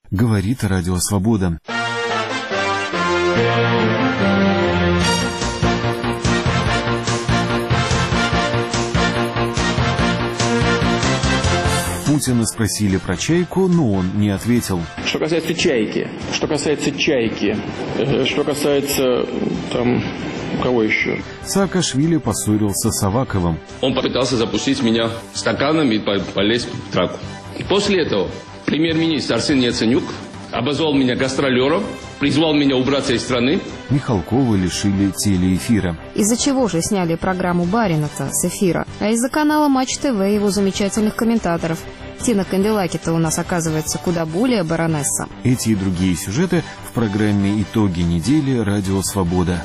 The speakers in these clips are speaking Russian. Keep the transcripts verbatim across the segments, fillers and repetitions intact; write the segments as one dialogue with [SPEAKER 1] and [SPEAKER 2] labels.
[SPEAKER 1] говорит Радио Свобода. Путина спросили про чайку, но он не ответил.
[SPEAKER 2] Что касается чайки, что касается чайки, что касается там кого еще?
[SPEAKER 1] Саакашвили поссорился с Аваковым.
[SPEAKER 3] Он попытался запустить меня стаканом и полез в драку. После этого премьер-министр Арсений Яценюк обозвал меня гастролером, призвал меня убраться из страны.
[SPEAKER 1] Михалкова лишили телеэфира.
[SPEAKER 4] Из-за чего же сняли программу Барина-то с эфира? А из-за канала Матч ТВ и его замечательных комментаторов. Тина Канделаки-то у нас, оказывается, куда более баронесса.
[SPEAKER 1] Эти и другие сюжеты в программе «Итоги недели» Радио Свобода.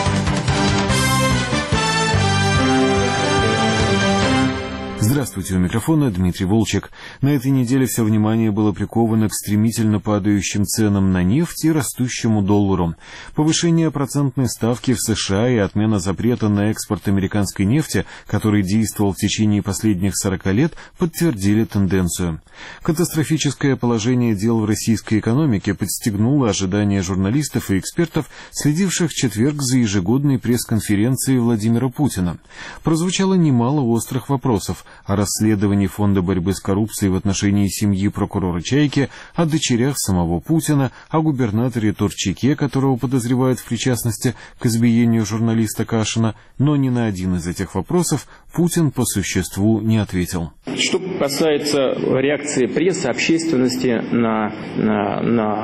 [SPEAKER 1] Здравствуйте, у микрофона Дмитрий Волчек. На этой неделе все внимание было приковано к стремительно падающим ценам на нефть и растущему доллару. Повышение процентной ставки в США и отмена запрета на экспорт американской нефти, который действовал в течение последних сорока лет, подтвердили тенденцию. Катастрофическое положение дел в российской экономике подстегнуло ожидания журналистов и экспертов, следивших в четверг за ежегодной пресс-конференцией Владимира Путина. Прозвучало немало острых вопросов о расследовании Фонда борьбы с коррупцией в отношении семьи прокурора Чайки, о дочерях самого Путина, о губернаторе Турчаке, которого подозревают в причастности к избиению журналиста Кашина, но ни на один из этих вопросов Путин по существу не ответил.
[SPEAKER 2] Что касается реакции прессы, общественности на, на,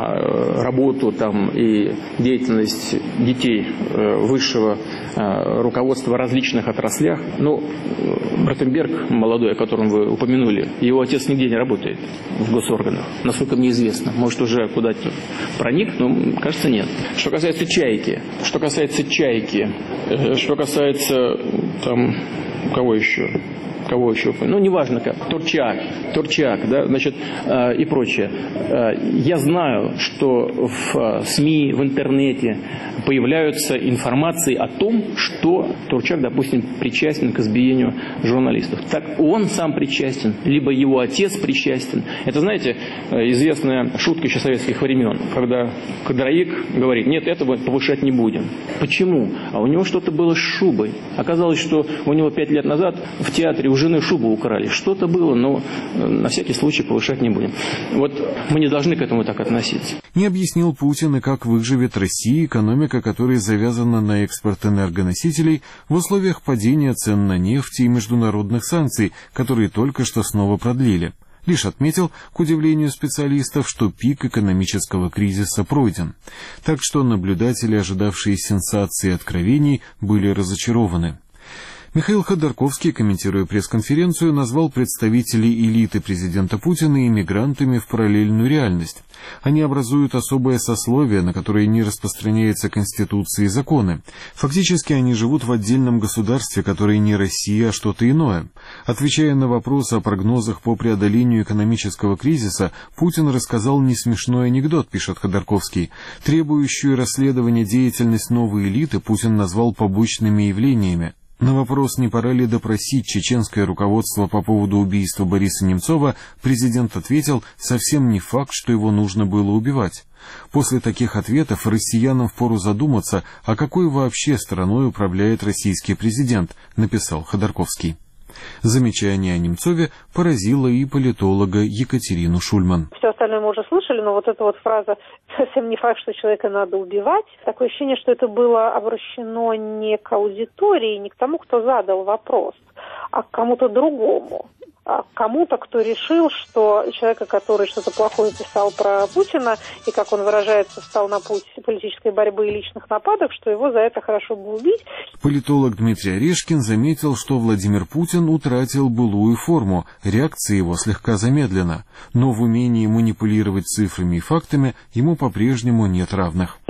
[SPEAKER 2] на работу там, и деятельность детей высшего руководства в различных отраслях, ну, Братенберг, молодой, о котором вы упомянули, его отец нигде не работает в госорганах, насколько мне известно. Может, уже куда-то проник, но, кажется, нет. Что касается чайки, что касается чайки, что касается там кого еще? Кого еще? Ну, неважно как. Турчак, Турчак, да, значит, э, и прочее. Э, я знаю, что в э, СМИ, в интернете появляются информации о том, что Турчак, допустим, причастен к избиению журналистов. Так он сам причастен, либо его отец причастен. Это, знаете, известная шутка еще советских времен, когда кадровик говорит: нет, этого повышать не будем. Почему? А у него что-то было с шубой. Оказалось, что у него пять лет назад в театре у жены шубу украли. Что-то было, но на всякий случай повышать не будем. Вот мы не должны к этому так относиться.
[SPEAKER 1] Не объяснил Путин, и как выживет Россия, экономика которой завязана на экспорт энергоносителей в условиях падения цен на нефть и международных санкций, которые только что снова продлили. Лишь отметил, к удивлению специалистов, что пик экономического кризиса пройден. Так что наблюдатели, ожидавшие сенсаций и откровений, были разочарованы. Михаил Ходорковский, комментируя пресс-конференцию, назвал представителей элиты президента Путина иммигрантами в параллельную реальность. Они образуют особое сословие, на которое не распространяются конституции и законы. Фактически они живут в отдельном государстве, которое не Россия, а что-то иное. Отвечая на вопрос о прогнозах по преодолению экономического кризиса, Путин рассказал несмешной анекдот, пишет Ходорковский. Требующую расследования деятельность новой элиты Путин назвал побочными явлениями. На вопрос, не пора ли допросить чеченское руководство по поводу убийства Бориса Немцова, президент ответил: совсем не факт, что его нужно было убивать. После таких ответов россиянам впору задуматься, а какой вообще страной управляет российский президент, написал Ходорковский. Замечание о Немцове поразило и политолога Екатерину Шульман.
[SPEAKER 5] Все остальное мы уже слышали, но вот эта вот фраза «совсем не факт, что человека надо убивать», такое ощущение, что это было обращено не к аудитории, не к тому, кто задал вопрос, а к кому-то другому. А кому-то, кто решил, что человека, который что-то плохое писал про Путина, и, как он выражается, встал на путь политической борьбы и личных нападок, что его за это хорошо бы убить.
[SPEAKER 1] Политолог Дмитрий Орешкин заметил, что Владимир Путин утратил былую форму, реакция его слегка замедлена, но в умении манипулировать цифрами и фактами ему по-прежнему нет равных.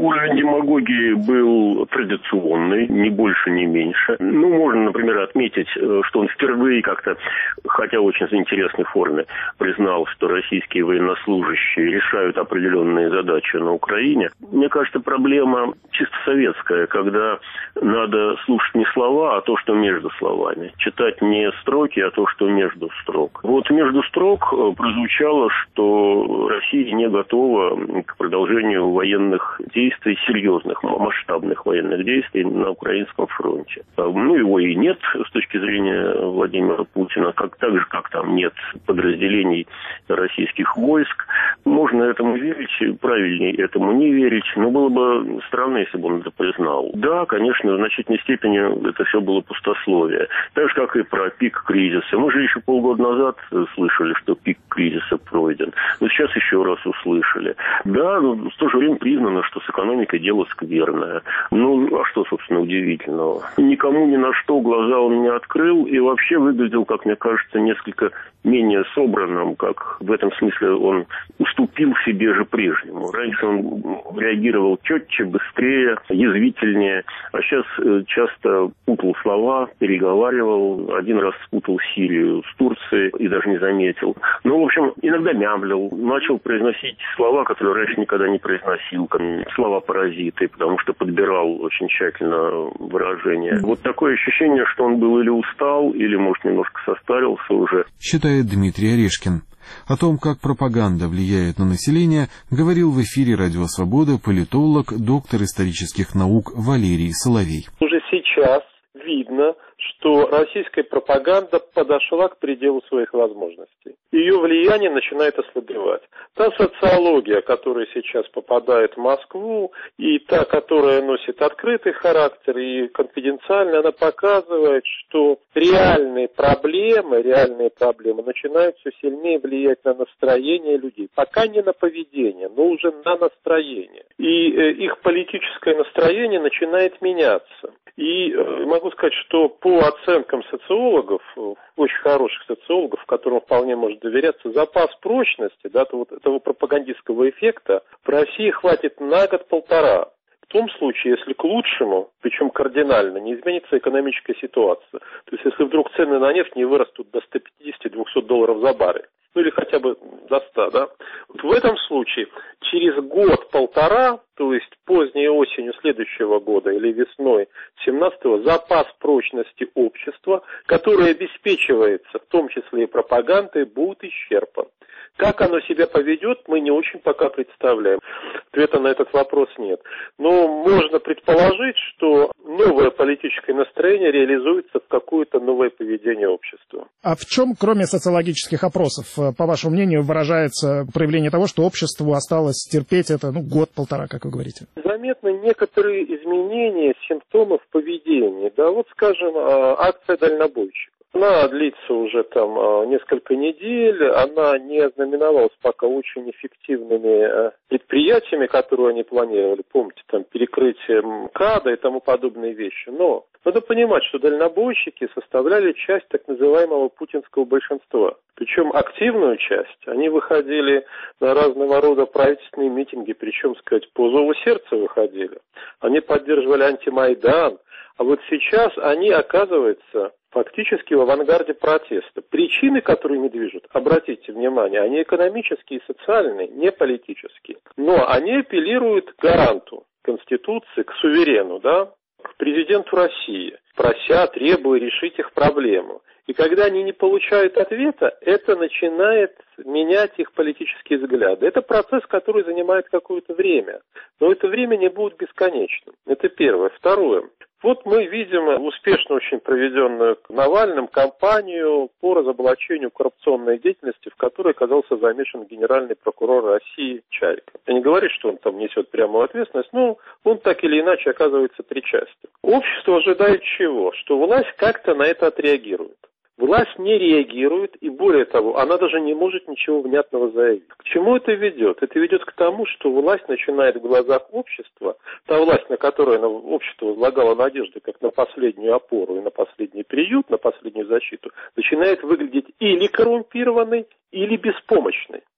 [SPEAKER 6] Уровень демагогии был традиционный, ни больше, ни меньше. Ну, можно, например, отметить, что он впервые как-то, хотя в очень интересной форме, признал, что российские военнослужащие решают определенные задачи на Украине. Мне кажется, проблема чисто советская, когда надо слушать не слова, а то, что между словами. Читать не строки, а то, что между строк. Вот между строк прозвучало, что Россия не готова к продолжению военных действий, серьезных, масштабных военных действий на украинском фронте. Ну, его и нет с точки зрения Владимира Путина, как, так же, как там нет подразделений российских войск. Можно этому верить, правильнее этому не верить, но было бы странно, если бы он это признал. Да, конечно, в значительной степени это все было пустословие. Так же, как и про пик кризиса. Мы же еще полгода назад слышали, что пик кризиса пройден. Но сейчас еще раз услышали. Да, но в то же время признано, что с экономикой дело скверное. Ну, а что, собственно, удивительного? Никому ни на что глаза он не открыл и вообще выглядел, как мне кажется, несколько менее собранным, как в этом смысле он уступил себе же прежнему. Раньше он реагировал четче, быстрее, язвительнее, а сейчас часто путал слова, переговаривал, один раз спутал Сирию с Турцией и даже не заметил. Ну, в общем, иногда мямлил, начал произносить слова, которые раньше никогда не произносил, как слова-паразиты, потому что подбирал очень тщательно выражения. Вот такое ощущение, что он был или устал, или, может, немножко состарился уже.
[SPEAKER 1] Считает Дмитрий Орешкин. О том, как пропаганда влияет на население, говорил в эфире «Радио Свобода» политолог, доктор исторических наук Валерий Соловей.
[SPEAKER 7] Уже сейчас видно, что российская пропаганда подошла к пределу своих возможностей. Ее влияние начинает ослабевать. Та социология, которая сейчас попадает в Москву, и та, которая носит открытый характер и конфиденциальный, она показывает, что реальные проблемы, реальные проблемы начинают все сильнее влиять на настроение людей. Пока не на поведение, но уже на настроение. И их политическое настроение начинает меняться. И могу сказать, что по оценкам социологов, очень хороших социологов, которым вполне можно доверяться, запас прочности, да, вот этого пропагандистского эффекта в России хватит на год-полтора. В том случае, если к лучшему, причем кардинально, не изменится экономическая ситуация. То есть, если вдруг цены на нефть не вырастут до ста пятидесяти — двухсот долларов за баррель, ну или хотя бы до ста, да. Вот в этом случае через год-полтора, то есть поздней осенью следующего года или весной семнадцатого, запас прочности общества, который обеспечивается в том числе и пропагандой, будет исчерпан. Как оно себя поведет, мы не очень пока представляем. Ответа на этот вопрос нет. Но можно предположить, что новое политическое настроение реализуется в какое-то новое поведение общества.
[SPEAKER 8] А в чем, кроме социологических опросов, по вашему мнению, выражается проявление того, что обществу осталось терпеть это, ну, год-полтора, как вы говорите?
[SPEAKER 7] Заметны некоторые изменения симптомов поведения. Да, вот, скажем, акция дальнобойщиков. Она длится уже там несколько недель, она не ознаменовалась пока очень эффективными предприятиями, которые они планировали, помните, там перекрытие МКАДа и тому подобные вещи. Но надо понимать, что дальнобойщики составляли часть так называемого путинского большинства. Причем активную часть. Они выходили на разного рода правительственные митинги, причем, сказать, по зову сердца выходили. Они поддерживали антимайдан. А вот сейчас они, оказывается, фактически в авангарде протеста. Причины, которые ими движут, обратите внимание, они экономические и социальные, не политические. Но они апеллируют к гаранту Конституции, к суверену, да, к президенту России, прося, требуя решить их проблему. И когда они не получают ответа, это начинает менять их политические взгляды. Это процесс, который занимает какое-то время. Но это время не будет бесконечным. Это первое. Второе. Вот мы видим успешно очень проведенную Навальным кампанию по разоблачению коррупционной деятельности, в которой оказался замешан генеральный прокурор России Чайка. Я не говорю, что он там несет прямую ответственность, но он так или иначе оказывается причастен. Общество ожидает чего? Что власть как-то на это отреагирует. Власть не реагирует, и более того, она даже не может ничего внятного заявить. К чему это ведет? Это ведет к тому, что власть начинает в глазах общества, та власть, на которую общество возлагало надежды, как на последнюю опору и на последний приют, на последнюю защиту, начинает выглядеть или коррумпированной, или беспомощной.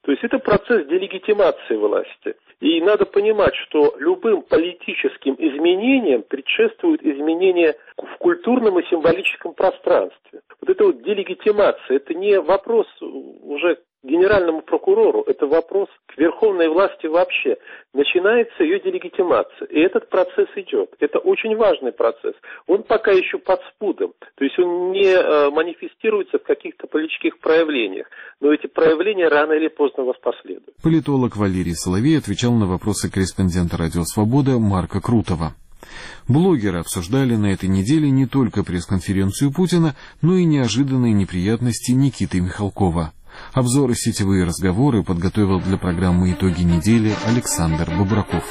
[SPEAKER 7] То есть это процесс делегитимации власти. И надо понимать, что любым политическим изменениям предшествует изменение в культурном и символическом пространстве. Вот это вот делегитимация, это не вопрос уже к генеральному прокурору, это вопрос к верховной власти вообще. Начинается ее делегитимация, и этот процесс идет. Это очень важный процесс. Он пока еще под спудом, то есть он не э, манифестируется в каких-то политических проявлениях, но эти проявления рано или поздно воспоследуют.
[SPEAKER 1] Политолог Валерий Соловей отвечал на вопросы корреспондента «Радио Свобода» Марка Крутова. Блогеры обсуждали на этой неделе не только пресс-конференцию Путина, но и неожиданные неприятности Никиты Михалкова. Обзоры сетевые разговоры подготовил для программы «Итоги недели» Александр Бобраков.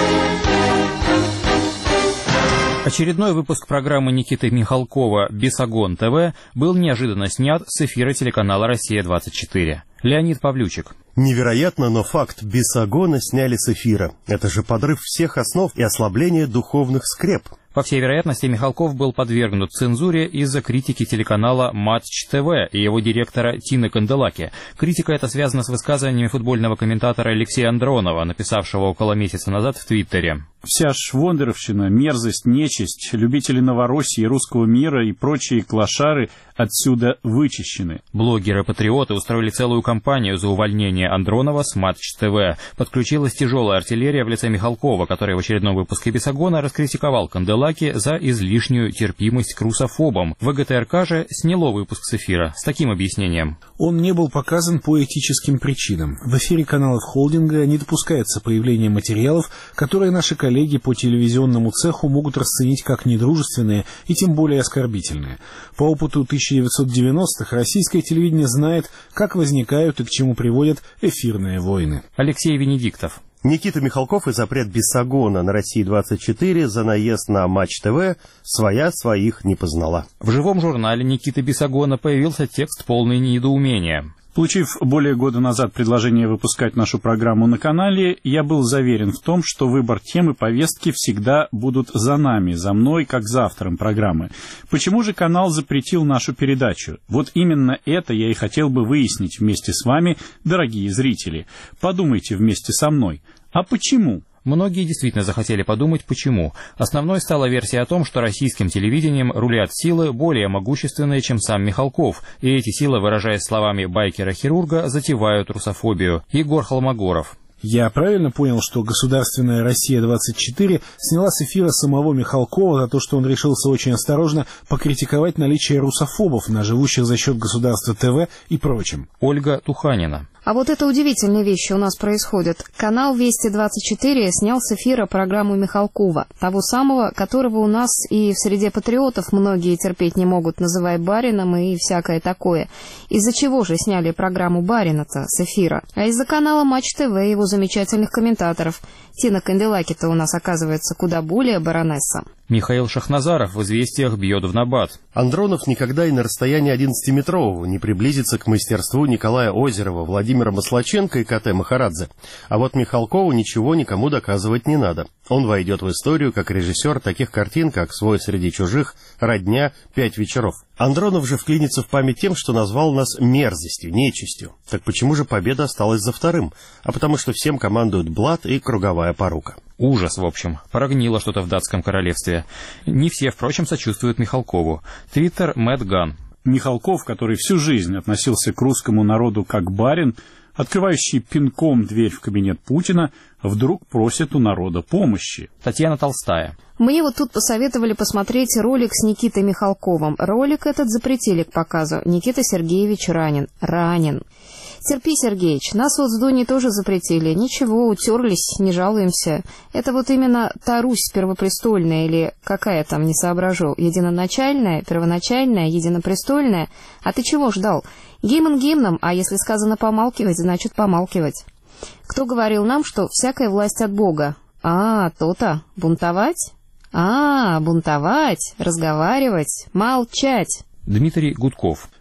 [SPEAKER 9] Очередной выпуск программы Никиты Михалкова «Бесогон ТВ» был неожиданно снят с эфира телеканала «Россия-двадцать четыре». Леонид Павлючик.
[SPEAKER 10] Невероятно, но факт: Бесогона сняли с эфира. Это же подрыв всех основ и ослабление духовных скреп.
[SPEAKER 9] По всей вероятности, Михалков был подвергнут цензуре из-за критики телеканала «Матч ТВ» и его директора Тины Канделаки. Критика эта связана с высказываниями футбольного комментатора Алексея Андронова, написавшего около месяца назад в Твиттере.
[SPEAKER 11] Вся швондеровщина, мерзость, нечисть, любители Новороссии, русского мира и прочие клошары отсюда вычищены.
[SPEAKER 9] Блогеры-патриоты устроили целую кампанию за увольнение Андронова с Матч ТВ. Подключилась тяжелая артиллерия в лице Михалкова, который в очередном выпуске «Бесогона» раскритиковал Канделаки за излишнюю терпимость к русофобам. ВГТРК же сняло выпуск с эфира с таким объяснением.
[SPEAKER 12] Он не был показан по этическим причинам. В эфире каналов холдинга не допускается появление материалов, которые наши коллеги по телевизионному цеху могут расценить как недружественные и тем более оскорбительные. По опыту тысяча девятьсот девяностых российское телевидение знает, как возникают и к чему приводят эфирные войны.
[SPEAKER 9] Алексей Венедиктов.
[SPEAKER 10] Никита Михалков и запрет Бесогона на России-двадцать четыре за наезд на Матч ТВ своя своих не познала.
[SPEAKER 9] В живом журнале Никиты Бесогона появился текст полный недоумения.
[SPEAKER 11] Получив более года назад предложение выпускать нашу программу на канале, я был заверен в том, что выбор темы повестки всегда будут за нами, за мной, как за автором программы. Почему же канал запретил нашу передачу? Вот именно это я и хотел бы выяснить вместе с вами, дорогие зрители. Подумайте вместе со мной. А почему?
[SPEAKER 9] Многие действительно захотели подумать, почему. Основной стала версия о том, что российским телевидением рулят силы более могущественные, чем сам Михалков, и эти силы, выражаясь словами байкера-хирурга, затевают русофобию. Егор Холмогоров.
[SPEAKER 12] Я правильно понял, что государственная «Россия-двадцать четыре» сняла с эфира самого Михалкова за то, что он решился очень осторожно покритиковать наличие русофобов на живущих за счет государства ТВ и прочем?
[SPEAKER 9] Ольга Туханина.
[SPEAKER 4] А вот это удивительные вещи у нас происходят. Канал «Вести двадцать четыре» снял с эфира программу Михалкова, того самого, которого у нас и в среде патриотов многие терпеть не могут, называя барином и всякое такое. Из-за чего же сняли программу барина-то с эфира? А из-за канала «Матч ТВ» и его замечательных комментаторов. Тина Канделаки-то у нас оказывается куда более баронесса.
[SPEAKER 9] Михаил Шахназаров в «Известиях» бьет в набат.
[SPEAKER 10] Андронов никогда и на расстоянии одиннадцатиметрового не приблизится к мастерству Николая Озерова, Владимира Маслаченко и КТ Махарадзе. А вот Михалкову ничего никому доказывать не надо. Он войдет в историю как режиссер таких картин, как «Свой среди чужих», «Родня», «Пять вечеров». Андронов же вклинится в память тем, что назвал нас мерзостью, нечистью. Так почему же победа осталась за вторым? А потому что всем командуют блат и круговая порука.
[SPEAKER 9] Ужас, в общем. Прогнило что-то в датском королевстве. Не все, впрочем, сочувствуют Михалкову. Твиттер Мэтт Ган.
[SPEAKER 11] Михалков, который всю жизнь относился к русскому народу как барин, открывающий пинком дверь в кабинет Путина, вдруг просит у народа помощи.
[SPEAKER 9] Татьяна Толстая.
[SPEAKER 4] Мне вот тут посоветовали посмотреть ролик с Никитой Михалковым. Ролик этот запретили к показу. Никита Сергеевич ранен. Ранен. Терпи, Сергеич, нас вот с Дуней тоже запретили. Ничего, утерлись, не жалуемся. Это вот именно та Русь первопрестольная, или какая там, не соображу, единоначальная, первоначальная, единопрестольная. А ты чего ждал? Гимн гимном, а если сказано помалкивать, значит помалкивать. Кто говорил нам, что всякая власть от Бога? А, то-то. Бунтовать? А, бунтовать, разговаривать, молчать.
[SPEAKER 9] Дмитрий Гудков.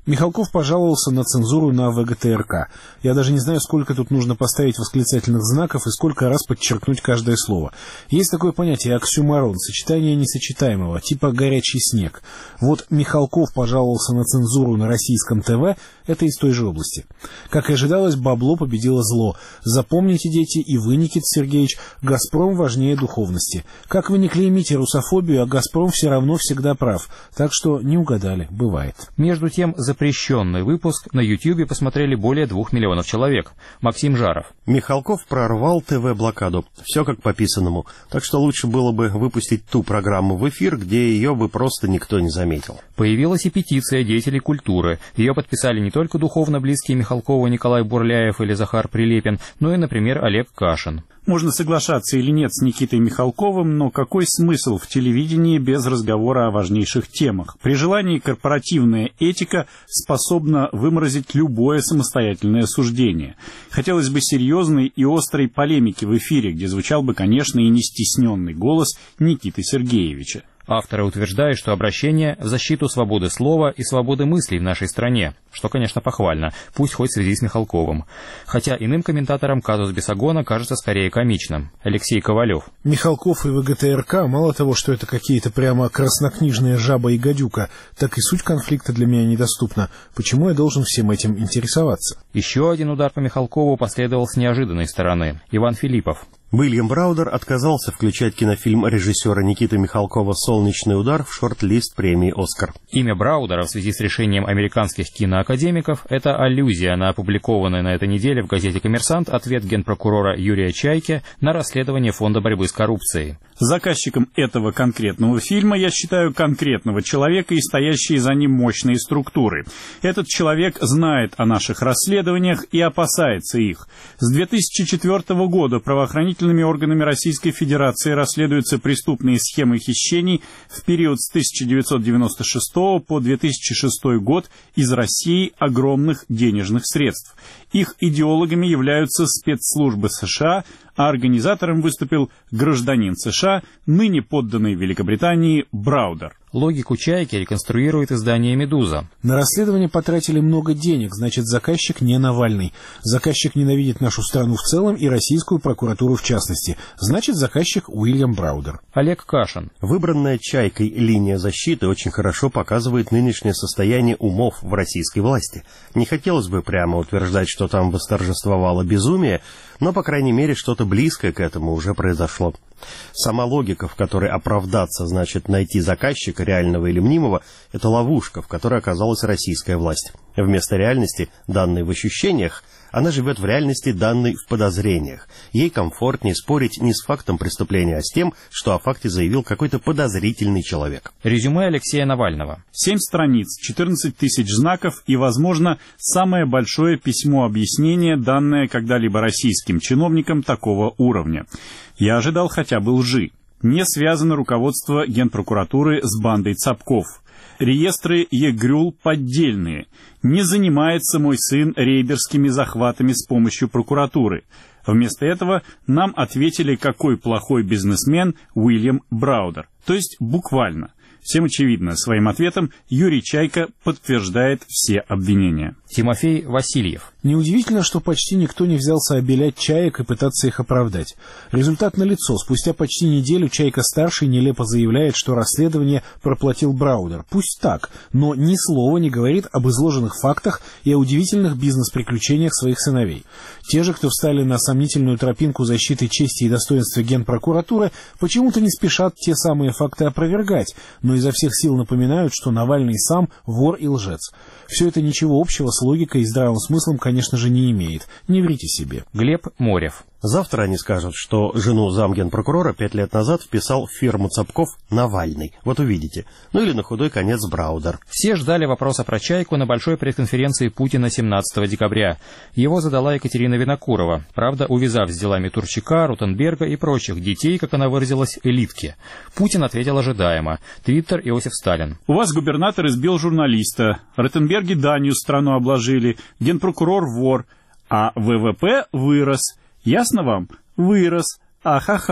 [SPEAKER 12] Михалков пожаловался на цензуру на вэ гэ тэ эр ка. Я даже не знаю, сколько тут нужно поставить восклицательных знаков и сколько раз подчеркнуть каждое слово. Есть такое понятие оксюморон, сочетание несочетаемого, типа горячий снег. Вот Михалков пожаловался на цензуру на российском ТВ, это из той же области. Как и ожидалось, бабло победило зло. Запомните, дети, и вы, Никита Сергеевич, «Газпром» важнее духовности. Как вы не клеймите русофобию, а «Газпром» все равно всегда прав. Так что не угадали, бывает.
[SPEAKER 9] Между тем, запрещенный выпуск на Ютьюбе посмотрели более двух миллионов человек. Максим Жаров.
[SPEAKER 10] Михалков прорвал ТВ-блокаду. Все как по писанному. Так что лучше было бы выпустить ту программу в эфир, где ее бы просто никто не заметил.
[SPEAKER 9] Появилась и петиция деятелей культуры. Ее подписали не только духовно близкие Михалкову Николай Бурляев или Захар Прилепин, но и, например, Олег Кашин.
[SPEAKER 11] Можно соглашаться или нет с Никитой Михалковым, но какой смысл в телевидении без разговора о важнейших темах? При желании корпоративная этика способна выморозить любое самостоятельное суждение. Хотелось бы серьезной и острой полемики в эфире, где звучал бы, конечно, и не стесненный голос Никиты Сергеевича.
[SPEAKER 9] Авторы утверждают, что обращение в защиту свободы слова и свободы мыслей в нашей стране, что, конечно, похвально, пусть хоть в связи с Михалковым. Хотя иным комментаторам казус Бесогона кажется скорее комичным. Алексей Ковалев.
[SPEAKER 12] Михалков и вэ гэ тэ эр ка мало того, что это какие-то прямо краснокнижные жаба и гадюка, так и суть конфликта для меня недоступна. Почему я должен всем этим интересоваться?
[SPEAKER 9] Еще один удар по Михалкову последовал с неожиданной стороны. Иван Филиппов.
[SPEAKER 10] Уильям Браудер отказался включать кинофильм режиссера Никиты Михалкова «Солнечный удар» в шорт-лист премии «Оскар».
[SPEAKER 9] Имя Браудера в связи с решением американских киноакадемиков – это аллюзия на опубликованный на этой неделе в газете «Коммерсант» ответ генпрокурора Юрия Чайки на расследование Фонда борьбы с коррупцией.
[SPEAKER 11] Заказчиком этого конкретного фильма я считаю конкретного человека и стоящие за ним мощные структуры. Этот человек знает о наших расследованиях и опасается их. С две тысячи четвёртого года правоохранительными органами Российской Федерации расследуются преступные схемы хищений в период с тысяча девятьсот девяносто шестого по две тысячи шестой год из России огромных денежных средств. Их идеологами являются спецслужбы США, а организатором выступил гражданин США, ныне подданный Великобритании Браудер.
[SPEAKER 9] Логику Чайки реконструирует издание «Медуза».
[SPEAKER 12] На расследование потратили много денег, значит, заказчик не Навальный. Заказчик ненавидит нашу страну в целом и российскую прокуратуру в частности. Значит, заказчик Уильям Браудер.
[SPEAKER 9] Олег Кашин.
[SPEAKER 10] Выбранная Чайкой линия защиты очень хорошо показывает нынешнее состояние умов в российской власти. Не хотелось бы прямо утверждать, что там восторжествовало безумие, но, по крайней мере, что-то близкое к этому уже произошло. Сама логика, в которой оправдаться значит найти заказчика, реального или мнимого, это ловушка, в которой оказалась российская власть. Вместо реальности, данной в ощущениях, она живет в реальности, данной в подозрениях. Ей комфортнее спорить не с фактом преступления, а с тем, что о факте заявил какой-то подозрительный человек.
[SPEAKER 9] Резюме Алексея Навального.
[SPEAKER 11] Семь страниц, четырнадцать тысяч знаков и, возможно, самое большое письмо объяснения, данное когда-либо российским чиновникам такого уровня. Я ожидал хотя бы лжи. Не связано руководство Генпрокуратуры с бандой Цапков. Реестры ЕГРЮЛ поддельные. Не занимается мой сын рейдерскими захватами с помощью прокуратуры. Вместо этого нам ответили, какой плохой бизнесмен Уильям Браудер. То есть буквально. Всем очевидно, своим ответом Юрий Чайка подтверждает все обвинения.
[SPEAKER 9] Тимофей Васильев.
[SPEAKER 12] Неудивительно, что почти никто не взялся обелять Чаек и пытаться их оправдать. Результат налицо. Спустя почти неделю Чайка-старший нелепо заявляет, что расследование проплатил Браудер. Пусть так, но ни слова не говорит об изложенных фактах и о удивительных бизнес-приключениях своих сыновей. Те же, кто встали на сомнительную тропинку защиты чести и достоинства Генпрокуратуры, почему-то не спешат те самые факты опровергать, но изо всех сил напоминают, что Навальный сам вор и лжец. Все это ничего общего с логикой и здравым смыслом, конечно же, не имеет. Не врите себе.
[SPEAKER 9] Глеб Морев.
[SPEAKER 10] Завтра они скажут, что жену замгенпрокурора пять лет назад вписал в фирму Цапков Навальный. Вот увидите. Ну или на худой конец Браудер.
[SPEAKER 9] Все ждали вопроса про Чайку на большой пресс-конференции Путина семнадцатого декабря. Его задала Екатерина Винокурова, правда, увязав с делами Турчака, Ротенберга и прочих детей, как она выразилась, элитки. Путин ответил ожидаемо. Твиттер Иосиф Сталин.
[SPEAKER 11] У вас губернатор избил журналиста, Ротенберги данью страну обложили, генпрокурор вор, а вэ вэ пэ вырос. Ясно вам? Вырос. Ахаха.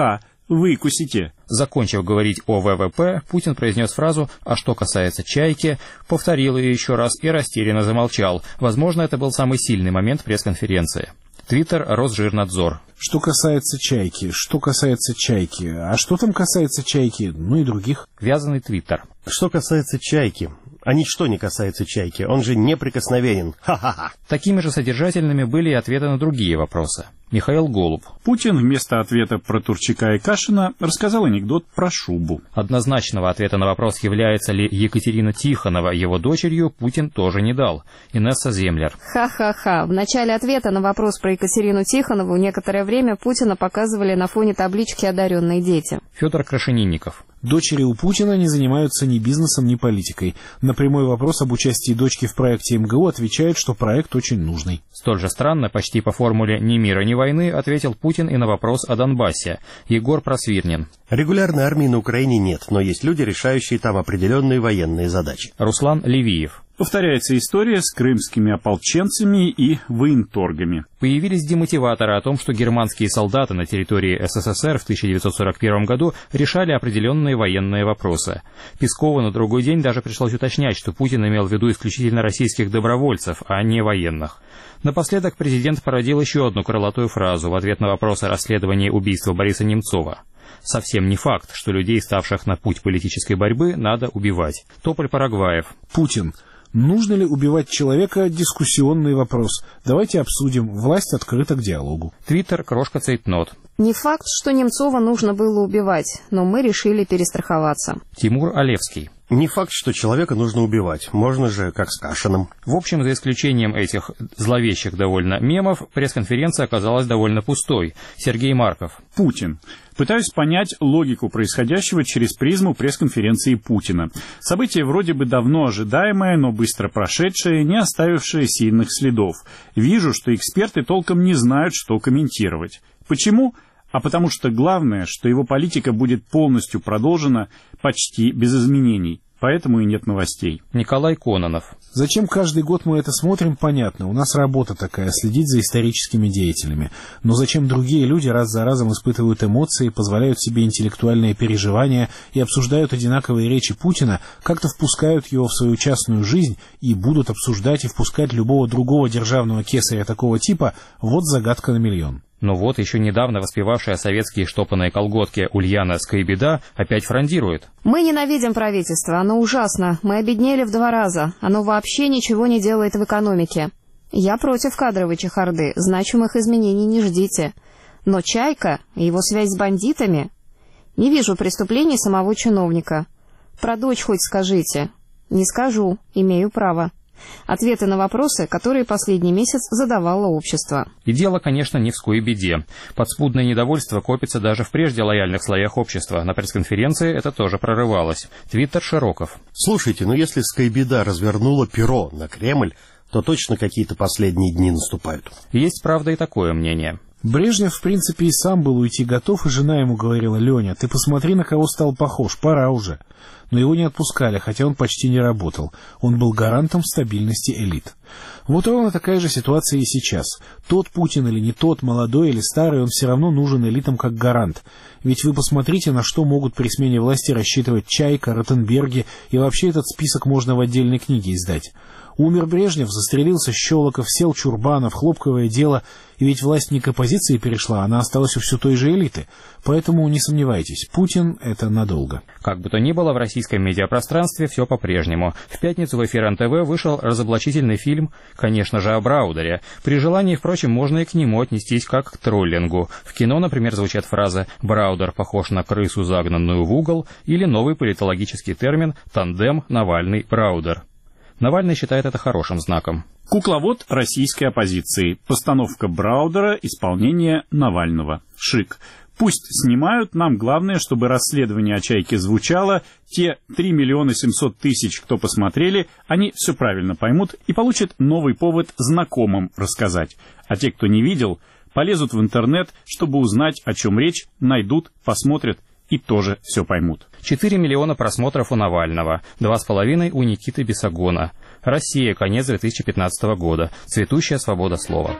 [SPEAKER 11] выкусите.
[SPEAKER 9] Закончив говорить о вэ вэ пэ, Путин произнес фразу «а что касается «Чайки», повторил ее еще раз и растерянно замолчал. Возможно, это был самый сильный момент пресс-конференции. Твиттер, Росжирнадзор.
[SPEAKER 12] Что касается «Чайки», что касается «Чайки», а что там касается «Чайки», ну и других?
[SPEAKER 9] Вязаный Твиттер.
[SPEAKER 10] Что касается «Чайки», а ничто не касается «Чайки», он же неприкосновенен. Ха-ха-ха.
[SPEAKER 9] Такими же содержательными были и ответы на другие вопросы. Михаил Голуб.
[SPEAKER 11] Путин вместо ответа про Турчака и Кашина рассказал анекдот про шубу.
[SPEAKER 9] Однозначного ответа на вопрос, является ли Екатерина Тихонова его дочерью, Путин тоже не дал. Инесса Землер.
[SPEAKER 4] Ха-ха-ха. В начале ответа на вопрос про Екатерину Тихонову некоторое время Путина показывали на фоне таблички «Одаренные дети».
[SPEAKER 9] Федор Крашенинников.
[SPEAKER 12] Дочери у Путина не занимаются ни бизнесом, ни политикой. На прямой вопрос об участии дочки в проекте эм гэ у отвечают, что проект очень нужный.
[SPEAKER 9] Столь же странно, почти по формуле «ни мира, ни войны», ответил Путин и на вопрос о Донбассе. Егор Просвирнин.
[SPEAKER 10] Регулярной армии на Украине нет, но есть люди, решающие там определенные военные задачи.
[SPEAKER 9] Руслан Левиев.
[SPEAKER 11] Повторяется история с крымскими ополченцами и военторгами.
[SPEAKER 9] Появились демотиваторы о том, что германские солдаты на территории эс эс эс эр в тысяча девятьсот сорок первом году решали определенные военные вопросы. Пескову на другой день даже пришлось уточнять, что Путин имел в виду исключительно российских добровольцев, а не военных. Напоследок президент породил еще одну крылатую фразу в ответ на вопрос о расследовании убийства Бориса Немцова. Совсем не факт, что людей, ставших на путь политической борьбы, надо убивать. Тополь Парагваев.
[SPEAKER 12] Путин. Нужно ли убивать человека? Дискуссионный вопрос. Давайте обсудим. Власть открыта к диалогу.
[SPEAKER 9] Твиттер, Крошка Цейтнот.
[SPEAKER 4] Не факт, что Немцова нужно было убивать, но мы решили перестраховаться.
[SPEAKER 9] Тимур Олевский.
[SPEAKER 10] Не факт, что человека нужно убивать. Можно же, как с Кашиным.
[SPEAKER 9] В общем, за исключением этих зловещих довольно мемов, пресс-конференция оказалась довольно пустой. Сергей Марков.
[SPEAKER 11] Путин. Пытаюсь понять логику происходящего через призму пресс-конференции Путина. Событие вроде бы давно ожидаемое, но быстро прошедшее, не оставившее сильных следов. Вижу, что эксперты толком не знают, что комментировать. Почему? А потому что главное, что его политика будет полностью продолжена почти без изменений. Поэтому и нет новостей.
[SPEAKER 9] Николай Кононов.
[SPEAKER 12] Зачем каждый год мы это смотрим, понятно. У нас работа такая, следить за историческими деятелями. Но зачем другие люди раз за разом испытывают эмоции, позволяют себе интеллектуальные переживания и обсуждают одинаковые речи Путина, как-то впускают его в свою частную жизнь и будут обсуждать и впускать любого другого державного кесаря такого типа? Вот загадка на миллион.
[SPEAKER 9] Но вот еще недавно воспевавшая советские штопанные колготки Ульяна Скайбеда опять фрондирует.
[SPEAKER 4] Мы ненавидим правительство, оно ужасно. Мы обеднели в два раза. Оно вообще ничего не делает в экономике. Я против кадровой чехарды. Значимых изменений не ждите. Но Чайка и его связь с бандитами? Не вижу преступлений самого чиновника. Про дочь хоть скажите. Не скажу, имею право. Ответы на вопросы, которые последний месяц задавало общество.
[SPEAKER 9] И дело, конечно, не в Скайбеде. Подспудное недовольство копится даже в прежде лояльных слоях общества. На пресс-конференции это тоже прорывалось. Твиттер Широков.
[SPEAKER 10] Слушайте, ну если Скайбеда развернула перо на Кремль, то точно какие-то последние дни наступают.
[SPEAKER 9] Есть, правда, и такое мнение.
[SPEAKER 12] Брежнев, в принципе, и сам был уйти готов, и жена ему говорила: «Леня, ты посмотри, на кого стал похож, пора уже». Но его не отпускали, хотя он почти не работал. Он был гарантом стабильности элит. Вот ровно такая же ситуация и сейчас. Тот Путин или не тот, молодой или старый, он все равно нужен элитам как гарант. Ведь вы посмотрите, на что могут при смене власти рассчитывать Чайка, Ротенберги, и вообще этот список можно в отдельной книге издать. Умер Брежнев, застрелился Щелоков, сел Чурбанов, хлопковое дело, и ведь власть не к оппозиции перешла, она осталась у все той же элиты. Поэтому не сомневайтесь, Путин — это надолго.
[SPEAKER 9] Как бы то ни было, в российском медиапространстве все по-прежнему. В пятницу в эфир эн тэ вэ вышел разоблачительный фильм, конечно же, о Браудере. При желании, впрочем, можно и к нему отнестись как к троллингу. В кино, например, звучат фразы «Браудер похож на крысу, загнанную в угол», или новый политологический термин «тандем Навальный-Браудер». Навальный считает это хорошим знаком.
[SPEAKER 11] Кукловод российской оппозиции. Постановка Браудера, исполнение Навального. Шик. Пусть снимают, нам главное, чтобы расследование о Чайке звучало. Те три миллиона семьсот тысяч, кто посмотрели, они все правильно поймут и получат новый повод знакомым рассказать. А те, кто не видел, полезут в интернет, чтобы узнать, о чем речь, найдут, посмотрят и тоже все поймут.
[SPEAKER 9] четыре миллиона просмотров у Навального, два с половиной у Никиты Бесогона. Россия, конец две тысячи пятнадцатого года. Цветущая свобода слова.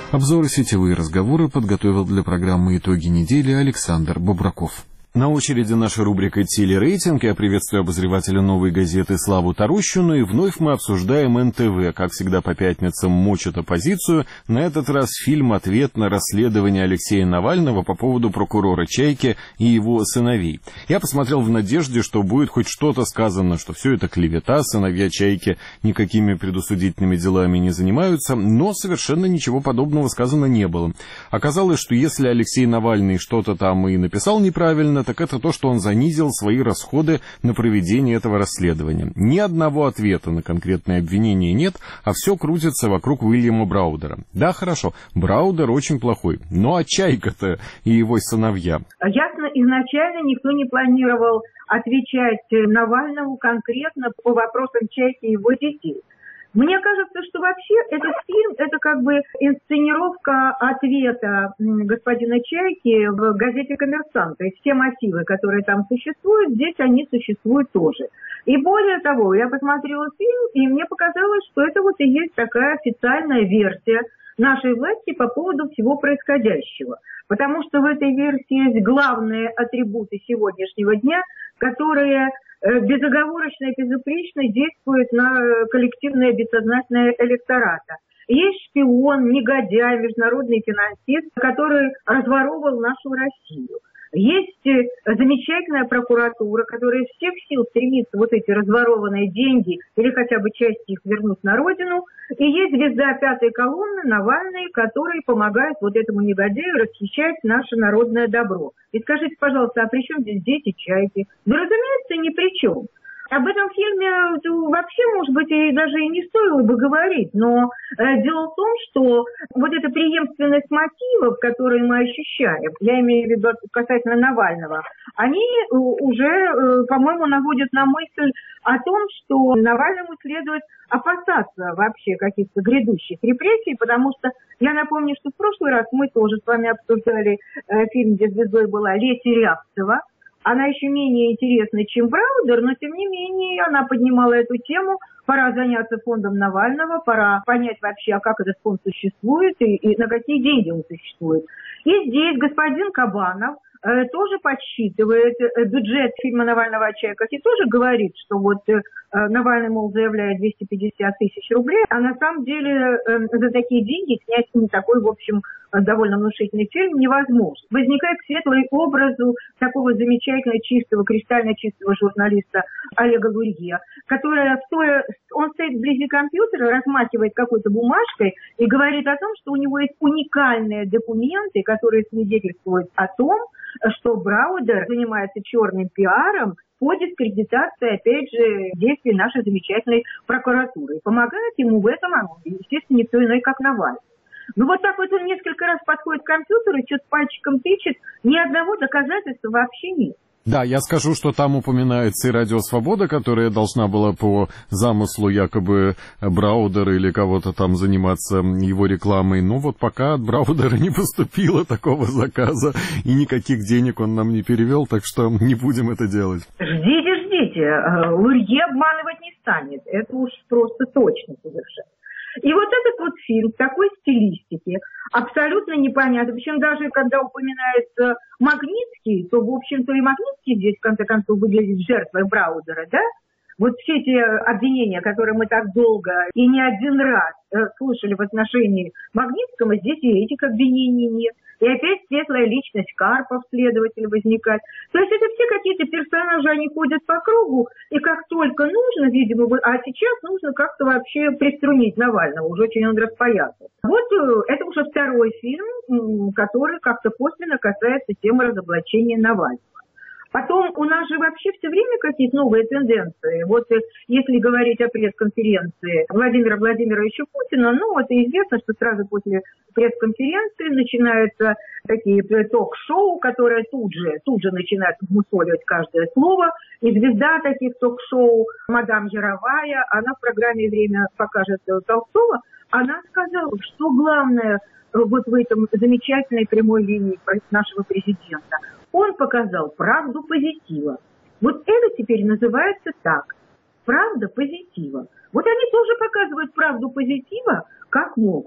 [SPEAKER 1] Обзоры сетевые разговоры подготовил для программы «Итоги недели» Александр Бобраков. На очереди наша рубрика «Телерейтинг». Я приветствую обозревателя «Новой газеты» Славу Тарущину. И вновь мы обсуждаем эн тэ вэ. Как всегда по пятницам мочат оппозицию. На этот раз фильм «Ответ на расследование Алексея Навального» по поводу прокурора Чайки и его сыновей. Я посмотрел в надежде, что будет хоть что-то сказано, что все это клевета, сыновья Чайки никакими предусудительными делами не занимаются. Но совершенно ничего подобного сказано не было. Оказалось, что если Алексей Навальный что-то там и написал неправильно, так это то, что он занизил свои расходы на проведение этого расследования. Ни одного ответа на конкретное обвинение нет, а все крутится вокруг Уильяма Браудера. Да, хорошо, Браудер очень плохой, но а Чайка-то и его сыновья?
[SPEAKER 13] Ясно, изначально никто не планировал отвечать Навальному конкретно по вопросам Чайки и его детей. Мне кажется, что вообще этот фильм – это как бы инсценировка ответа господина Чайки в газете «Коммерсант». То есть все мотивы, которые там существуют, здесь они существуют тоже. И более того, я посмотрела фильм, и мне показалось, что это вот и есть такая официальная версия нашей власти по поводу всего происходящего. Потому что в этой версии есть главные атрибуты сегодняшнего дня, которые безоговорочно и безупречно действует на коллективное бессознательное электората. Есть шпион, негодяй, международный финансист, который разворовывал нашу Россию. Есть замечательная прокуратура, которая из всех сил стремится вот эти разворованные деньги или хотя бы часть их вернуть на родину. И есть звезда пятой колонны Навальный, который помогает вот этому негодяю расхищать наше народное добро. И скажите, пожалуйста, а при чем здесь дети Чайки? Да, разумеется, ни при чем. Об этом фильме вообще, может быть, и даже и не стоило бы говорить, но э, дело в том, что вот эта преемственность мотивов, которые мы ощущаем, я имею в виду касательно Навального, они уже, э, по-моему, наводят на мысль о том, что Навальному следует опасаться вообще каких-то грядущих репрессий, потому что я напомню, что в прошлый раз мы тоже с вами обсуждали э, фильм, где звездой была Леся Рябцева. Она еще менее интересна, чем Браудер, но тем не менее она поднимала эту тему. Пора заняться фондом Навального, пора понять вообще, а как этот фонд существует и, и на какие деньги он существует. И здесь господин Кабанов э, тоже подсчитывает э, бюджет фильма «Навального о Чайках» и тоже говорит, что вот э, Навальный, мол, заявляет двести пятьдесят тысяч рублей, а на самом деле э, за такие деньги снять не такой, в общем, довольно внушительный фильм невозможно. Возникает светлый образ такого замечательно чистого, кристально чистого журналиста Олега Лурье, который, стоя, он стоит вблизи компьютера, размахивает какой-то бумажкой и говорит о том, что у него есть уникальные документы, которые свидетельствуют о том, что Браудер занимается черным пиаром по дискредитации, опять же, действий нашей замечательной прокуратуры. И помогает ему в этом, естественно, никто иной, как Навальный. Ну вот так вот он несколько раз подходит к компьютеру, что-то пальчиком тычет, ни одного доказательства вообще нет.
[SPEAKER 1] Да, я скажу, что там упоминается и «Радио Свобода», которая должна была по замыслу якобы Браудера или кого-то там заниматься его рекламой. Но вот пока от Браудера не поступило такого заказа, и никаких денег он нам не перевел, так что не будем это делать.
[SPEAKER 13] Ждите, ждите. Лурье обманывать не станет. Это уж просто точно совершенно. И вот этот вот фильм в такой стилистике абсолютно непонятно. Причем даже когда упоминается Магнитский, то, в общем-то, и Магнитский здесь, в конце концов, выглядит жертвой Браудера, да? Вот все эти обвинения, которые мы так долго и не один раз э, слышали в отношении Магнитского, здесь и этих обвинений нет. И опять светлая личность Карпов, следователь, возникает. То есть это все какие-то персонажи, они ходят по кругу, и как только нужно, видимо, а сейчас нужно как-то вообще приструнить Навального, уже очень он распоясался. Вот это уже второй фильм, который как-то косвенно касается темы разоблачения Навального. Потом у нас же вообще все время какие-то новые тенденции. Вот если говорить о пресс-конференции Владимира Владимировича Путина, ну вот известно, что сразу после пресс-конференции начинаются такие ток-шоу, которые тут же, тут же начинают мусоливать каждое слово. И звезда таких ток-шоу, мадам Яровая, она в программе «Время покажет» Толстого, она сказала, что главное вот в этом замечательной прямой линии нашего президента – он показал правду позитива. Вот это теперь называется так. Правда позитива. Вот они тоже показывают правду позитива, как могут.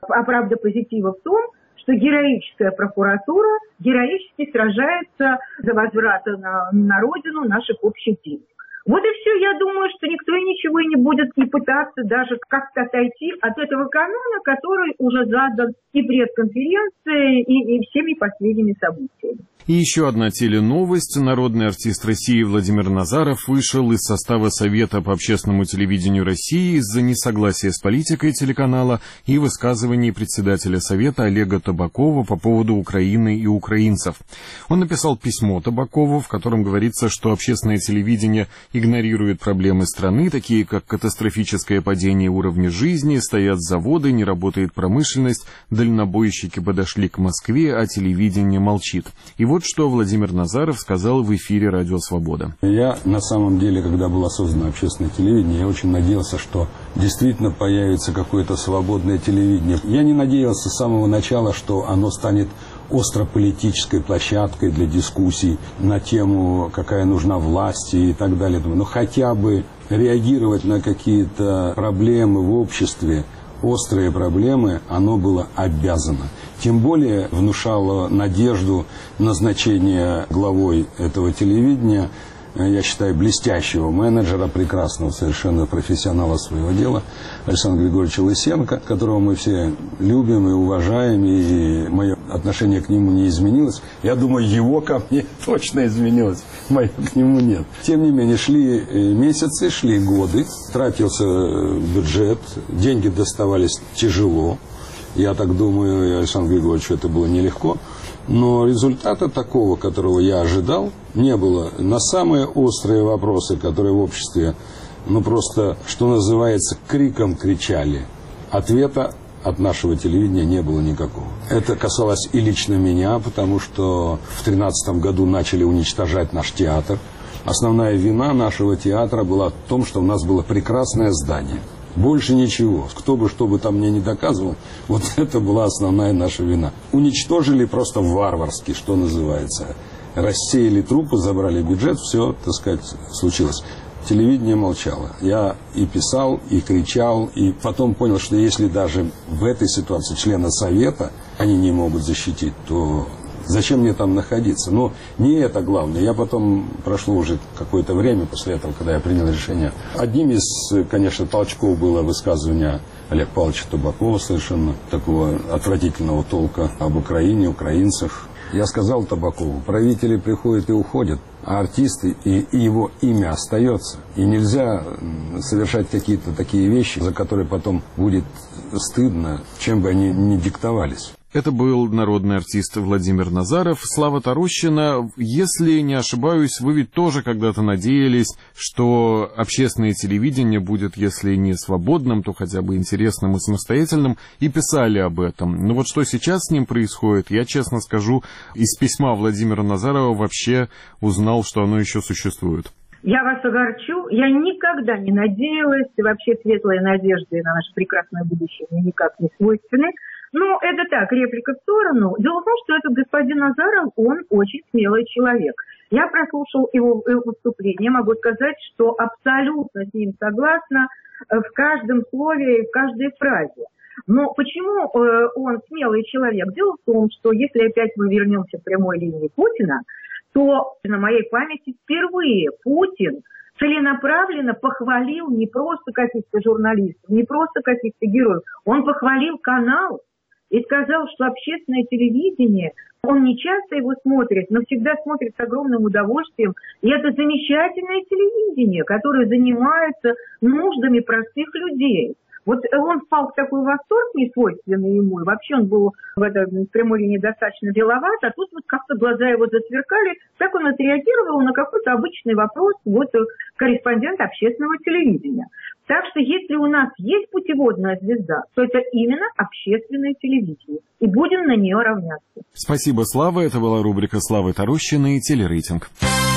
[SPEAKER 13] А правда позитива в том, что героическая прокуратура героически сражается за возврат на, на родину наших общих денег. Вот и все. Я думаю, что никто и ничего и не будет не пытаться даже как-то отойти от этого канона, который уже задан и пресс-конференцией, и, и всеми последними событиями.
[SPEAKER 1] И еще одна теленовость. Народный артист России Владимир Назаров вышел из состава Совета по общественному телевидению России из-за несогласия с политикой телеканала и высказываний председателя Совета Олега Табакова по поводу Украины и украинцев. Он написал письмо Табакову, в котором говорится, что общественное телевидение игнорирует проблемы страны, такие как катастрофическое падение уровня жизни, стоят заводы, не работает промышленность, дальнобойщики подошли к Москве, а телевидение молчит. И вот что Владимир Назаров сказал в эфире «Радио Свобода».
[SPEAKER 14] Я на самом деле, когда было создано общественное телевидение, я очень надеялся, что действительно появится какое-то свободное телевидение. Я не надеялся с самого начала, что оно станет острополитической площадкой для дискуссий на тему, какая нужна власти и так далее. Но хотя бы реагировать на какие-то проблемы в обществе, острые проблемы, оно было обязано. Тем более внушало надежду назначение главой этого телевидения, я считаю, блестящего менеджера, прекрасного совершенно профессионала своего дела, Александра Григорьевича Лысенко, которого мы все любим и уважаем, и мое отношение к нему не изменилось. Я думаю, его ко мне точно изменилось, мое к нему нет. Тем не менее, шли месяцы, шли годы, тратился бюджет, деньги доставались тяжело. Я так думаю, и Александру Григорьевичу это было нелегко. Но результата такого, которого я ожидал, не было. На самые острые вопросы, которые в обществе, ну просто, что называется, криком кричали, ответа от нашего телевидения не было никакого. Это касалось и лично меня, потому что в тринадцатом году начали уничтожать наш театр. Основная вина нашего театра была в том, что у нас было прекрасное здание. Больше ничего. Кто бы что бы там мне не доказывал, вот это была основная наша вина. Уничтожили просто варварски, что называется. Рассеяли трупы, забрали бюджет, все, так сказать, случилось. Телевидение молчало. Я и писал, и кричал, и потом понял, что если даже в этой ситуации члены Совета они не могут защитить, то зачем мне там находиться? Но не это главное. Я потом, прошло уже какое-то время после этого, когда я принял решение. Одним из, конечно, толчков было высказывание Олега Павловича Табакова, совершенно такого отвратительного толка об Украине, украинцах. Я сказал Табакову, правители приходят и уходят, а артисты и, и его имя остается. И нельзя совершать какие-то такие вещи, за которые потом будет стыдно, чем бы они ни диктовались.
[SPEAKER 1] Это был народный артист Владимир Назаров. Слава Тарущина, если не ошибаюсь, вы ведь тоже когда-то надеялись, что общественное телевидение будет, если не свободным, то хотя бы интересным и самостоятельным, и писали об этом. Но вот что сейчас с ним происходит, я честно скажу, из письма Владимира Назарова вообще узнал, что оно еще существует.
[SPEAKER 13] Я вас огорчу, я никогда не надеялась, и вообще светлые надежды на наше прекрасное будущее мне никак не свойственны. Ну, это так, реплика в сторону. Дело в том, что этот господин Назаров, он очень смелый человек. Я прослушал его выступление, могу сказать, что абсолютно с ним согласна в каждом слове и в каждой фразе. Но почему э, он смелый человек? Дело в том, что если опять мы вернемся к прямой линии Путина, то на моей памяти впервые Путин целенаправленно похвалил не просто каких-то журналистов, не просто каких-то героев, он похвалил канал. И сказал, что общественное телевидение, он не часто его смотрит, но всегда смотрит с огромным удовольствием. И это замечательное телевидение, которое занимается нуждами простых людей. Вот он впал в такой восторг, несвойственный ему, и вообще он был в этой прямой линии достаточно деловат, а тут вот как-то глаза его засверкали, так он отреагировал на какой-то обычный вопрос вот корреспондент общественного телевидения. Так что если у нас есть путеводная звезда, то это именно общественное телевидение, и будем на нее равняться.
[SPEAKER 1] Спасибо, Слава. Это была рубрика Славы Тарущиной «Телерейтинг».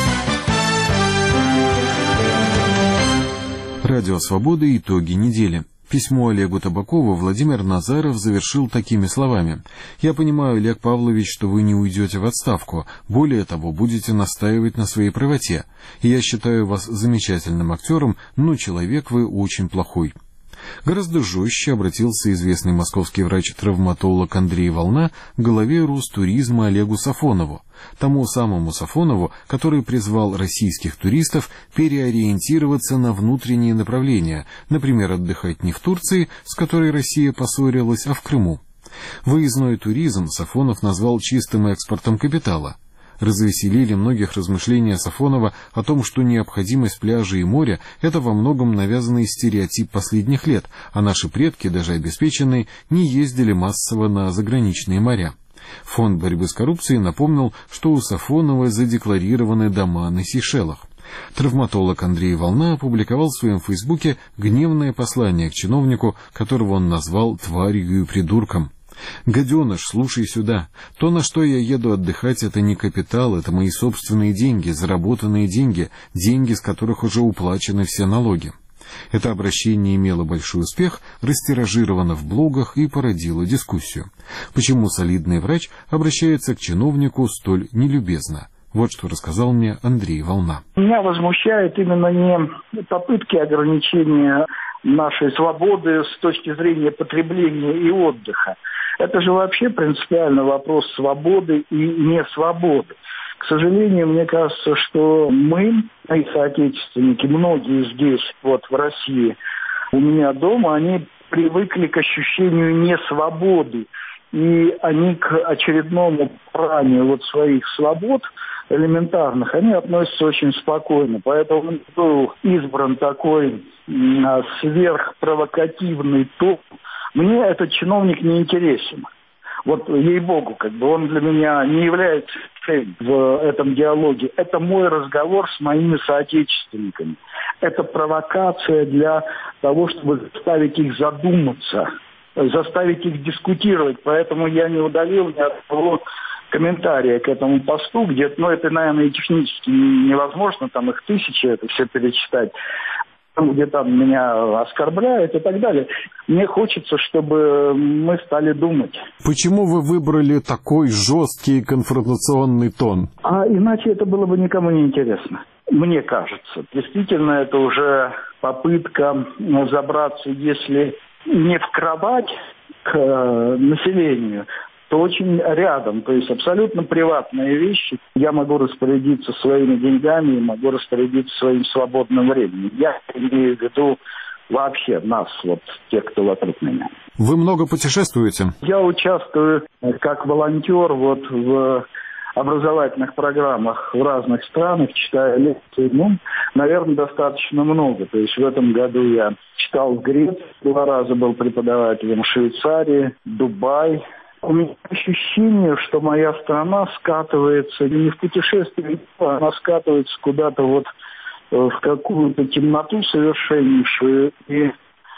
[SPEAKER 1] Радио Свобода. Итоги недели. Письмо Олегу Табакову Владимир Назаров завершил такими словами. «Я понимаю, Олег Павлович, что вы не уйдете в отставку. Более того, будете настаивать на своей правоте. И я считаю вас замечательным актером, но человек вы очень плохой». Гораздо жестче обратился известный московский врач-травматолог Андрей Волна к главе Ростуризма Олегу Сафонову, тому самому Сафонову, который призвал российских туристов переориентироваться на внутренние направления, например, отдыхать не в Турции, с которой Россия поссорилась, а в Крыму. Выездной туризм Сафонов назвал чистым экспортом капитала. Развеселили многих размышления Сафонова о том, что необходимость пляжа и моря – это во многом навязанный стереотип последних лет, а наши предки, даже обеспеченные, не ездили массово на заграничные моря. Фонд борьбы с коррупцией напомнил, что у Сафонова задекларированы дома на Сейшелах. Травматолог Андрей Волна опубликовал в своем фейсбуке гневное послание к чиновнику, которого он назвал тварью и придурком. «Гаденыш, слушай сюда. То, на что я еду отдыхать, это не капитал, это мои собственные деньги, заработанные деньги, деньги, с которых уже уплачены все налоги». Это обращение имело большой успех, растиражировано в блогах и породило дискуссию. Почему солидный врач обращается к чиновнику столь нелюбезно? Вот что рассказал мне Андрей Волна.
[SPEAKER 15] Меня возмущает именно не попытки ограничения нашей свободы с точки зрения потребления и отдыха. Это же вообще принципиально вопрос свободы и несвободы. К сожалению, мне кажется, что мы, мои соотечественники, многие здесь, вот в России, у меня дома, они привыкли к ощущению несвободы. И они к очередному поранию вот своих свобод элементарных, они относятся очень спокойно. Поэтому был избран такой а, сверхпровокативный тон. Мне этот чиновник не интересен. Вот, ей-богу, как бы он для меня не является целью в этом диалоге. Это мой разговор с моими соотечественниками. Это провокация для того, чтобы заставить их задуматься, заставить их дискутировать. Поэтому я не удалил ни одного комментария к этому посту, где, ну, это, наверное, и технически невозможно, там их тысячи, это все перечитать, где там меня оскорбляют и так далее. Мне хочется, чтобы мы стали думать.
[SPEAKER 1] Почему вы выбрали такой жесткий конфронтационный тон?
[SPEAKER 15] А иначе это было бы никому не интересно. Мне кажется. Действительно, это уже попытка забраться, если не в кровать к населению, то очень рядом, то есть абсолютно приватные вещи. Я могу распорядиться своими деньгами и могу распорядиться своим свободным временем. Я имею в виду вообще нас, вот тех, кто вокруг меня.
[SPEAKER 1] Вы много путешествуете?
[SPEAKER 15] Я участвую как волонтер вот в образовательных программах в разных странах, читаю лекции, ну, наверное, достаточно много. То есть в этом году я читал в Греции, два раза был преподавателем в Швейцарии, Дубай. У меня ощущение, что моя страна скатывается не в путешествие, она скатывается куда-то вот в какую-то темноту совершеннейшую. И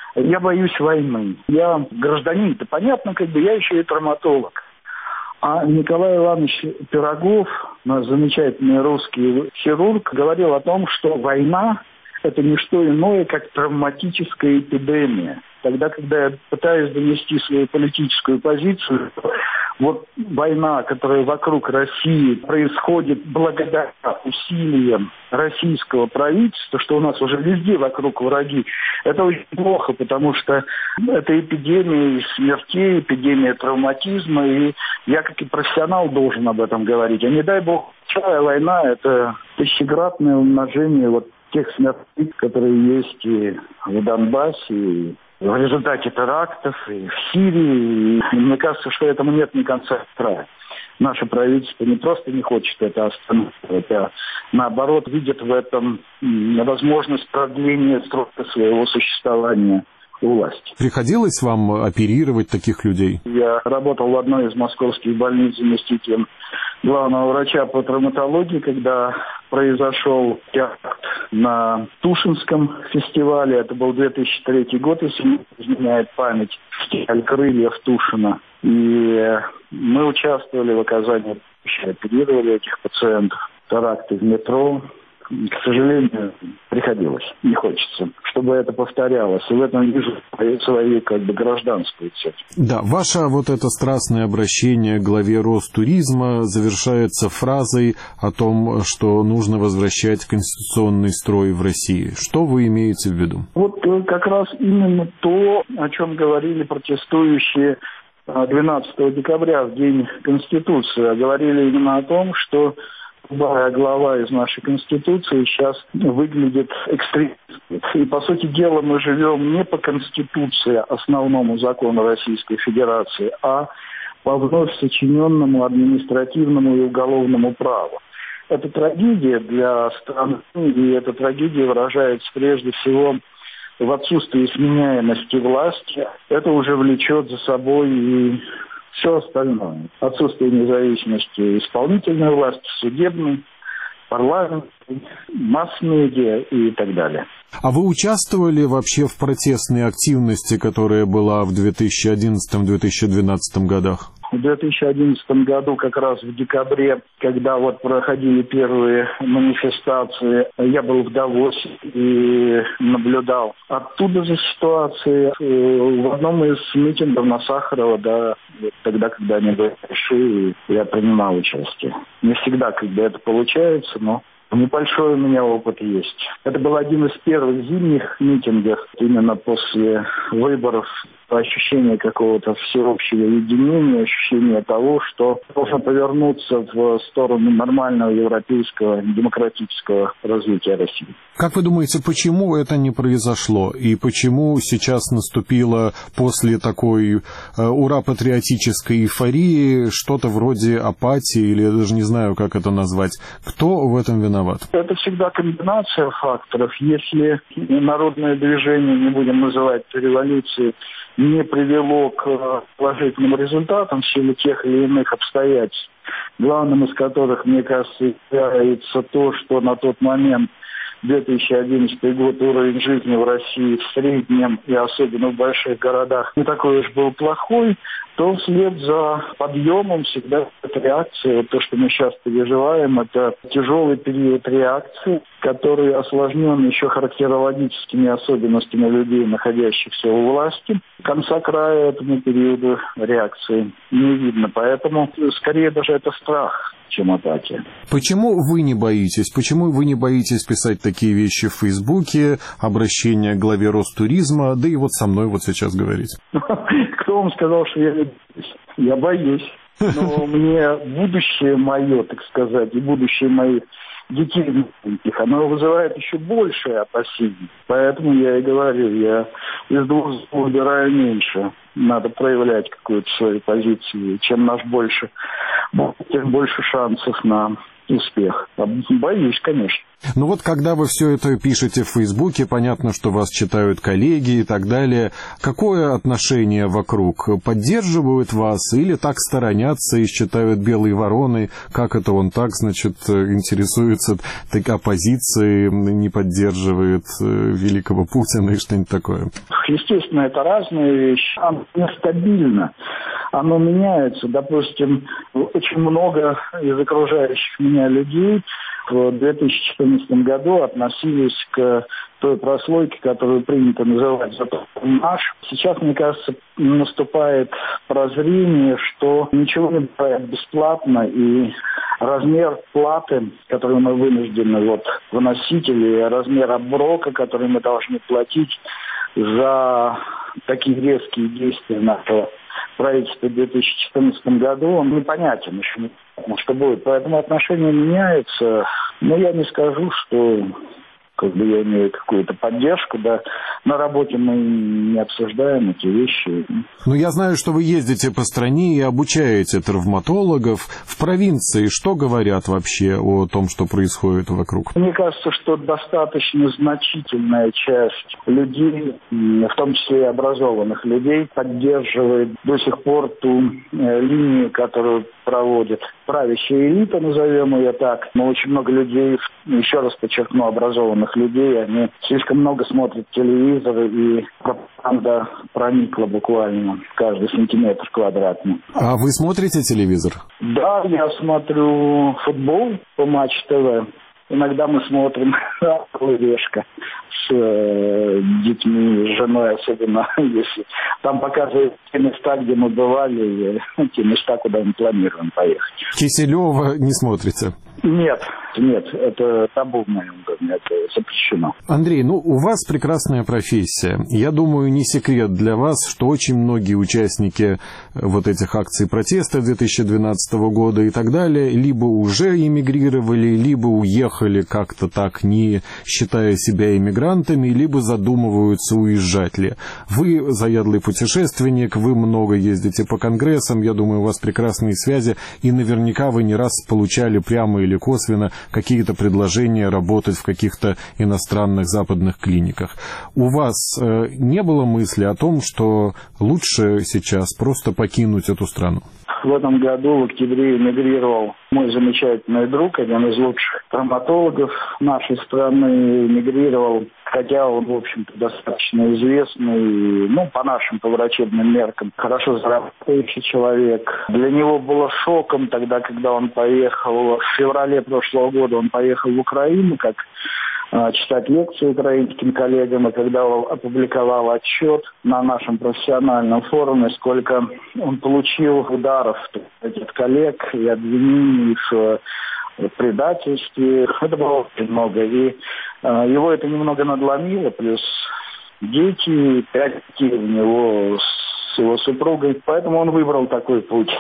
[SPEAKER 15] я боюсь войны. Я гражданин-то, понятно, как бы я еще и травматолог. А Николай Иванович Пирогов, наш замечательный русский хирург, говорил о том, что война – это не что иное, как травматическая эпидемия. Тогда, когда я пытаюсь донести свою политическую позицию, вот война, которая вокруг России происходит благодаря усилиям российского правительства, что у нас уже везде вокруг враги, это очень плохо, потому что это эпидемия смертей, эпидемия травматизма, и я, как и профессионал, должен об этом говорить. А не дай бог, вторая война – это тысячекратное умножение вот тех смертей, которые есть и в Донбассе, и в результате терактов, и в Сирии. И мне кажется, что этому нет ни конца ни края. Наше правительство не просто не хочет это останавливать, а наоборот видит в этом возможность продления срока своего существования у власти.
[SPEAKER 1] Приходилось вам оперировать таких людей?
[SPEAKER 15] Я работал в одной из московских больниц заместителем главного врача по травматологии, когда произошел теракт на Тушинском фестивале. Это был две тысячи третий год, если не изменяет память. Фестиваль крыльев Тушина. И мы участвовали в оказании помощи, оперировали этих пациентов. Теракты в метро, к сожалению, приходилось. Не хочется, чтобы это повторялось. И в этом вижу свои как бы гражданскую цель.
[SPEAKER 1] Да, ваше вот это страстное обращение к главе Ростуризма завершается фразой о том, что нужно возвращать конституционный строй в России. Что вы имеете в виду? Вот
[SPEAKER 15] как раз именно то, о чем говорили протестующие двенадцатого декабря, в день Конституции. Говорили именно о том, что любая глава из нашей Конституции сейчас выглядит экстремистской. И, по сути дела, мы живем не по Конституции, основному закону Российской Федерации, а по вновь сочиненному административному и уголовному праву. Это трагедия для страны, и эта трагедия выражается прежде всего в отсутствии сменяемости власти. Это уже влечет за собой и все остальное. Отсутствие независимости исполнительной власти, судебной, парламента, масс-медиа и так далее.
[SPEAKER 1] А вы участвовали вообще в протестной активности, которая была в две тысячи одиннадцатом — две тысячи двенадцатом годах?
[SPEAKER 15] В две тысячи одиннадцатом году, как раз в декабре, когда вот проходили первые манифестации, я был в Давосе и наблюдал оттуда за ситуацией. В одном из митингов на Сахарова, да, тогда, когда они были большие, я принимал участие. Не всегда, когда это получается, но небольшой у меня опыт есть. Это был один из первых зимних митингов, именно после выборов, ощущение какого-то всеобщего единения, ощущение того, что должно повернуться в сторону нормального европейского демократического развития России.
[SPEAKER 1] Как вы думаете, почему это не произошло? И почему сейчас наступило после такой э, ура-патриотической эйфории что-то вроде апатии, или я даже не знаю, как это назвать? Кто в этом виноват?
[SPEAKER 15] Это всегда комбинация факторов. Если народное движение, не будем называть революцией, не привело к положительным результатам в силу тех или иных обстоятельств, главным из которых, мне кажется, является то, что на тот момент, две тысячи одиннадцатый год, уровень жизни в России в среднем и особенно в больших городах не такой уж был плохой, то вслед за подъемом всегда эта реакция, вот то, что мы сейчас переживаем, это тяжелый период реакции, который осложнен еще характерологическими особенностями людей, находящихся у власти. Конца края этому периоду реакции не видно, поэтому скорее даже это страх, чем апатия.
[SPEAKER 1] Почему вы не боитесь? Почему вы не боитесь писать такие вещи в Фейсбуке, обращения к главе Ростуризма, да и вот со мной вот сейчас говорить?
[SPEAKER 15] Кто вам сказал, что я не боюсь? Я боюсь. Но мне будущее мое, так сказать, и будущее моих детей, оно вызывает еще большее опасение. Поэтому я и говорю, я из двух выбираю меньше. Надо проявлять какую-то свою позицию. Чем нас больше, тем больше шансов на успех. Боюсь, конечно.
[SPEAKER 1] Ну вот, когда вы все это пишете в Фейсбуке, понятно, что вас читают коллеги и так далее. Какое отношение вокруг? Поддерживают вас или так сторонятся и считают белые вороны? Как это он так, значит, интересуется так оппозицией, не поддерживает великого Путина и что-нибудь такое?
[SPEAKER 15] Естественно, это разные вещи. Оно нестабильно. Оно меняется. Допустим, очень много из окружающих меня людей в две тысячи четырнадцатом году относились к той прослойке, которую принято называть «Зато наш». Сейчас, мне кажется, наступает прозрение, что ничего не бывает бесплатно, и размер платы, которую мы вынуждены вот выносить, или размер оброка, который мы должны платить за такие резкие действия нашего правительства в две тысячи четырнадцатом году, он непонятен еще, не понятно, что будет. Поэтому отношения меняются. Но я не скажу, что как бы я имею какую-то поддержку, да. На работе мы не обсуждаем эти вещи.
[SPEAKER 1] Ну, я знаю, что вы ездите по стране и обучаете травматологов. В провинции что говорят вообще о том, что происходит вокруг?
[SPEAKER 15] Мне кажется, что достаточно значительная часть людей, в том числе и образованных людей, поддерживает до сих пор ту линию, которую проводит правящая элита, назовем ее так. Но очень много людей, еще раз подчеркну, образованных людей, они слишком много смотрят телевизор, и пропаганда проникла буквально в каждый сантиметр квадратный.
[SPEAKER 1] А вы смотрите телевизор?
[SPEAKER 15] Да, я смотрю футбол по Матч ТВ. иногда мы смотрим «Решка» с э, детьми, с женой, особенно если там показывают те места, где мы бывали, и те места, куда мы планируем поехать.
[SPEAKER 1] Киселева не смотрится?
[SPEAKER 15] Нет, нет, это табу в моем доме, это запрещено.
[SPEAKER 1] Андрей, ну у вас прекрасная профессия. Я думаю, не секрет для вас, что очень многие участники вот этих акций протеста две тысячи двенадцатого года и так далее либо уже эмигрировали, либо уехали как-то так, не считая себя эмигрантами, либо задумываются, уезжать ли. Вы заядлый путешественник, вы много ездите по конгрессам, я думаю, у вас прекрасные связи, и наверняка вы не раз получали прямо или косвенно какие-то предложения работать в каких-то иностранных западных клиниках. У вас э, не было мысли о том, что лучше сейчас просто покинуть эту страну?
[SPEAKER 15] В этом году в октябре эмигрировал мой замечательный друг, один из лучших травматологов нашей страны, эмигрировал, хотя он, в общем-то, достаточно известный, ну, по нашим, по врачебным меркам, хорошо зарабатывающий человек. Для него было шоком тогда, когда он поехал, в феврале прошлого года он поехал в Украину, как читать лекции украинским коллегам, и когда он опубликовал отчет на нашем профессиональном форуме, сколько он получил ударов от коллег и обвинений в предательстве, это было очень много. И его это немного надломило, плюс дети, пять детей у него с его супругой, поэтому он выбрал такой путь.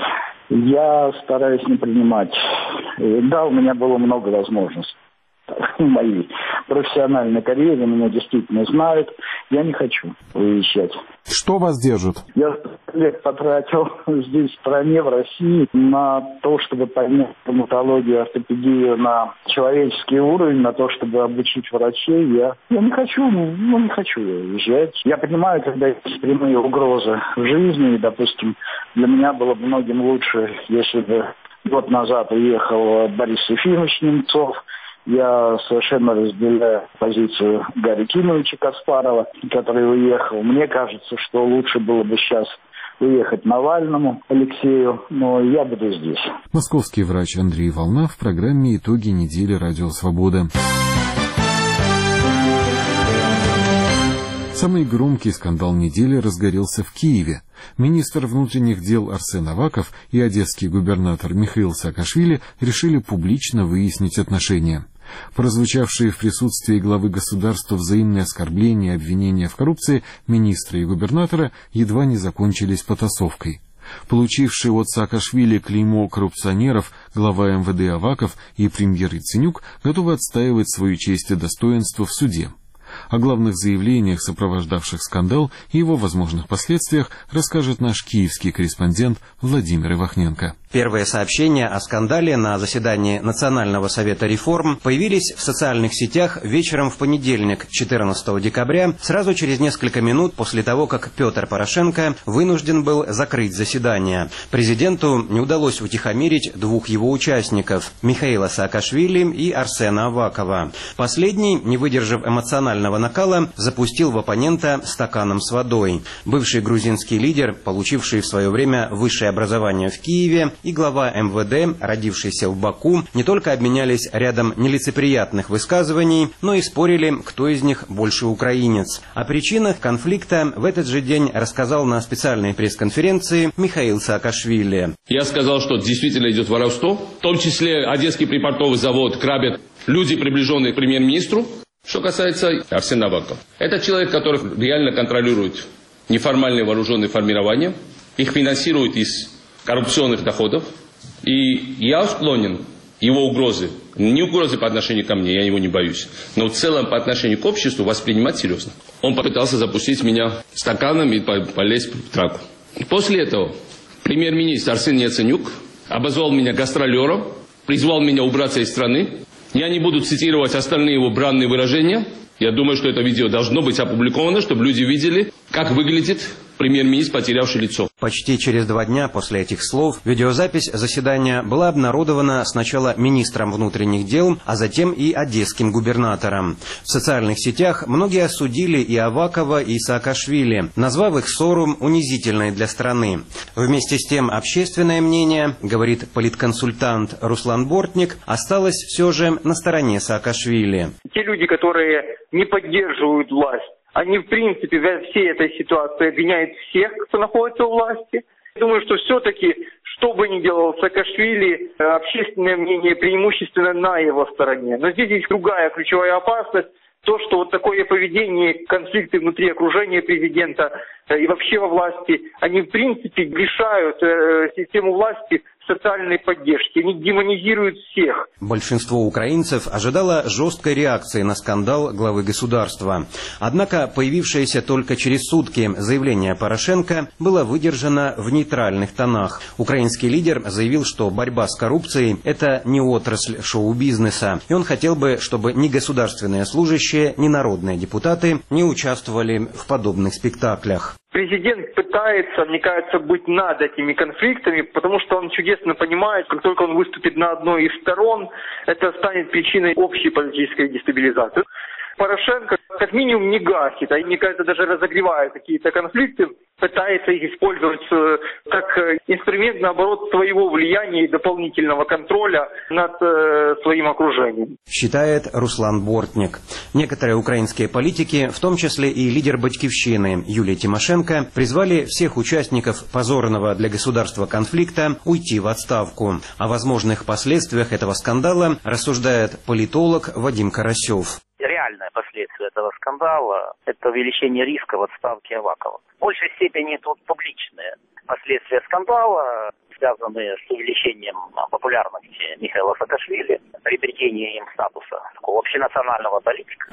[SPEAKER 15] Я стараюсь не принимать. Да, у меня было много возможностей. В моей профессиональной карьере меня действительно знают. Я не хочу уезжать.
[SPEAKER 1] Что вас держит?
[SPEAKER 15] Я лет потратил здесь, в стране, в России, на то, чтобы поднять травматологию, ортопедию на человеческий уровень, на то, чтобы обучить врачей. Я, я не хочу, ну, не хочу уезжать. Я понимаю, когда есть прямые угрозы в жизни, и, допустим, для меня было бы многим лучше, если бы год назад уехал Борис Ефимович Немцов. Я совершенно разделяю позицию Гарри Кимовича Каспарова, который уехал. Мне кажется, что лучше было бы сейчас уехать Навальному Алексею, но я буду здесь.
[SPEAKER 1] Московский врач Андрей Волна в программе «Итоги недели Радио Свобода». Самый громкий скандал недели разгорелся в Киеве. Министр внутренних дел Арсен Аваков и одесский губернатор Михаил Саакашвили решили публично выяснить отношения. Прозвучавшие в присутствии главы государства взаимные оскорбления и обвинения в коррупции министра и губернатора едва не закончились потасовкой. Получивший от Саакашвили клеймо коррупционеров, глава эм вэ дэ Аваков и премьер Яценюк готовы отстаивать свою честь и достоинство в суде. О главных заявлениях, сопровождавших скандал, и его возможных последствиях расскажет наш киевский корреспондент Владимир Ивахненко.
[SPEAKER 16] Первые сообщения о скандале на заседании Национального совета реформ появились в социальных сетях вечером в понедельник, четырнадцатого декабря, сразу через несколько минут после того, как Петр Порошенко вынужден был закрыть заседание. Президенту не удалось утихомирить двух его участников – Михаила Саакашвили и Арсена Авакова. Последний, не выдержав эмоционального накала, запустил в оппонента стаканом с водой. Бывший грузинский лидер, получивший в свое время высшее образование в Киеве, и глава эм вэ дэ, родившийся в Баку, не только обменялись рядом нелицеприятных высказываний, но и спорили, кто из них больше украинец. О причинах конфликта в этот же день рассказал на специальной пресс-конференции Михаил Саакашвили.
[SPEAKER 3] Я сказал, что действительно идет воровство, в том числе Одесский припортовый завод грабят люди, приближенные к премьер-министру. Что касается Арсена Авакова, это человек, который реально контролирует неформальные вооруженные формирования, их финансирует из коррупционных доходов, и я склонен его угрозы, не угрозы по отношению ко мне, я его не боюсь, но в целом по отношению к обществу воспринимать серьезно. Он попытался запустить меня стаканом и полезть в драку. После этого премьер-министр Арсен Яценюк обозвал меня гастролером, призвал меня убраться из страны. Я не буду цитировать остальные его бранные выражения. Я думаю, что это видео должно быть опубликовано, чтобы люди видели, как выглядит премьер-министр, потерявший лицо.
[SPEAKER 16] Почти через два дня после этих слов видеозапись заседания была обнародована сначала министром внутренних дел, а затем и одесским губернатором. В социальных сетях многие осудили и Авакова, и Саакашвили, назвав их ссору унизительной для страны. Вместе с тем общественное мнение, говорит политконсультант Руслан Бортник, осталось все же на стороне Саакашвили.
[SPEAKER 17] Те люди, которые не поддерживают власть, они, в принципе, во всей этой ситуации обвиняют всех, кто находится у власти. Я думаю, что все-таки, что бы ни делал Саакашвили, общественное мнение преимущественно на его стороне. Но здесь есть другая ключевая опасность. То, что вот такое поведение, конфликты внутри окружения президента и вообще во власти, они, в принципе, лишают э, систему власти социальной поддержки. Они демонизируют всех.
[SPEAKER 16] Большинство украинцев ожидало жесткой реакции на скандал главы государства. Однако появившееся только через сутки заявление Порошенко было выдержано в нейтральных тонах. Украинский лидер заявил, что борьба с коррупцией – это не отрасль шоу-бизнеса. И он хотел бы, чтобы ни государственные служащие, ни народные депутаты не участвовали в подобных спектаклях.
[SPEAKER 17] Президент пытается, мне кажется, быть над этими конфликтами, потому что он чудесно понимает, как только он выступит на одной из сторон, это станет причиной общей политической дестабилизации. Порошенко как минимум не гасит, а мне кажется, даже разогревает какие-то конфликты, пытается их использовать как инструмент, наоборот, своего влияния и дополнительного контроля над э, своим окружением.
[SPEAKER 16] Считает Руслан Бортник. Некоторые украинские политики, в том числе и лидер Батькивщины Юлия Тимошенко, призвали всех участников позорного для государства конфликта уйти в отставку. О возможных последствиях этого скандала рассуждает политолог Вадим Карасев.
[SPEAKER 18] Реальное последствие этого скандала – это увеличение риска в отставке Авакова. В большей степени тут публичные последствия скандала, связанные с увеличением популярности Михаила Саакашвили, приобретением им статуса такого общенационального политика.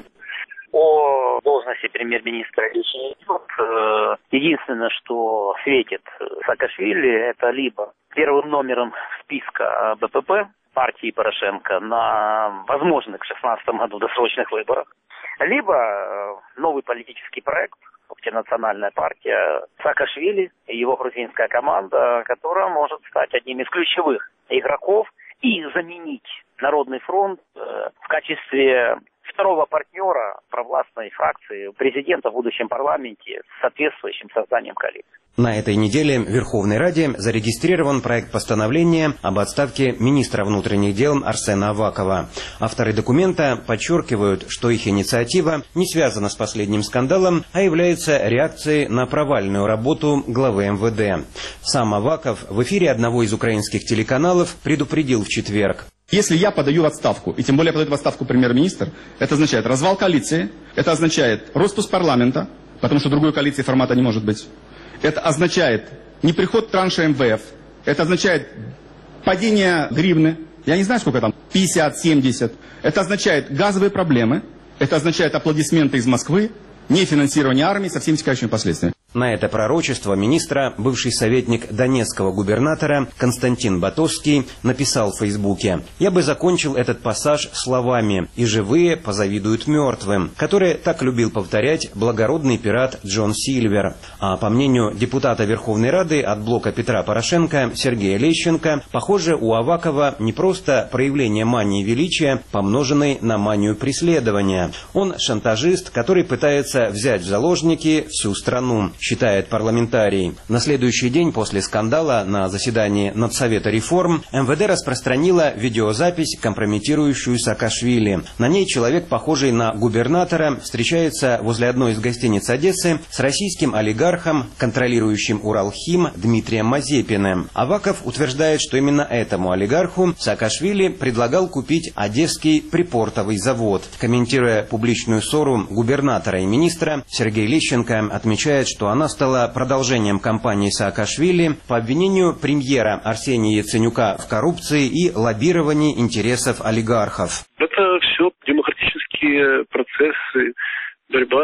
[SPEAKER 18] О должности премьер-министра речи не идет. Единственное, что светит Саакашвили, это либо первым номером списка БПП, партии Порошенко, на возможных в шестнадцатом году досрочных выборах, либо новый политический проект, общенациональная партия Саакашвили и его грузинская команда, которая может стать одним из ключевых игроков и заменить Народный фронт в качестве второго партнера провластной фракции президента в будущем парламенте с соответствующим созданием коалиции.
[SPEAKER 16] На этой неделе в Верховной Раде зарегистрирован проект постановления об отставке министра внутренних дел Арсена Авакова. Авторы документа подчеркивают, что их инициатива не связана с последним скандалом, а является реакцией на провальную работу главы эм вэ дэ. Сам Аваков в эфире одного из украинских телеканалов предупредил в четверг.
[SPEAKER 19] Если я подаю в отставку, и тем более подает в отставку премьер-министр, это означает развал коалиции, это означает распуск парламента, потому что другой коалиции формата не может быть. Это означает не приход транша эм вэ эф, это означает падение гривны, я не знаю, сколько там, пятьдесят-семьдесят. Это означает газовые проблемы, это означает аплодисменты из Москвы, нефинансирование армии со всеми вытекающими последствиями.
[SPEAKER 16] На это пророчество министра бывший советник донецкого губернатора Константин Батовский написал в Фейсбуке: «Я бы закончил этот пассаж словами «и живые позавидуют мертвым», которые так любил повторять благородный пират Джон Сильвер». А по мнению депутата Верховной Рады от блока Петра Порошенко Сергея Лещенко, похоже, у Авакова не просто проявление мании величия, помноженной на манию преследования. Он шантажист, который пытается взять в заложники всю страну, считает парламентарий. На следующий день после скандала на заседании Надсовета реформ эм вэ дэ распространила видеозапись, компрометирующую Саакашвили. На ней человек, похожий на губернатора, встречается возле одной из гостиниц Одессы с российским олигархом, контролирующим Уралхим Дмитрием Мазепиным. Аваков утверждает, что именно этому олигарху Саакашвили предлагал купить Одесский припортовый завод. Комментируя публичную ссору губернатора и министра, Сергей Лещенко отмечает, что она стала продолжением кампании Саакашвили по обвинению премьера Арсения Яценюка в коррупции и лоббировании интересов олигархов.
[SPEAKER 20] Это все демократические процессы, борьба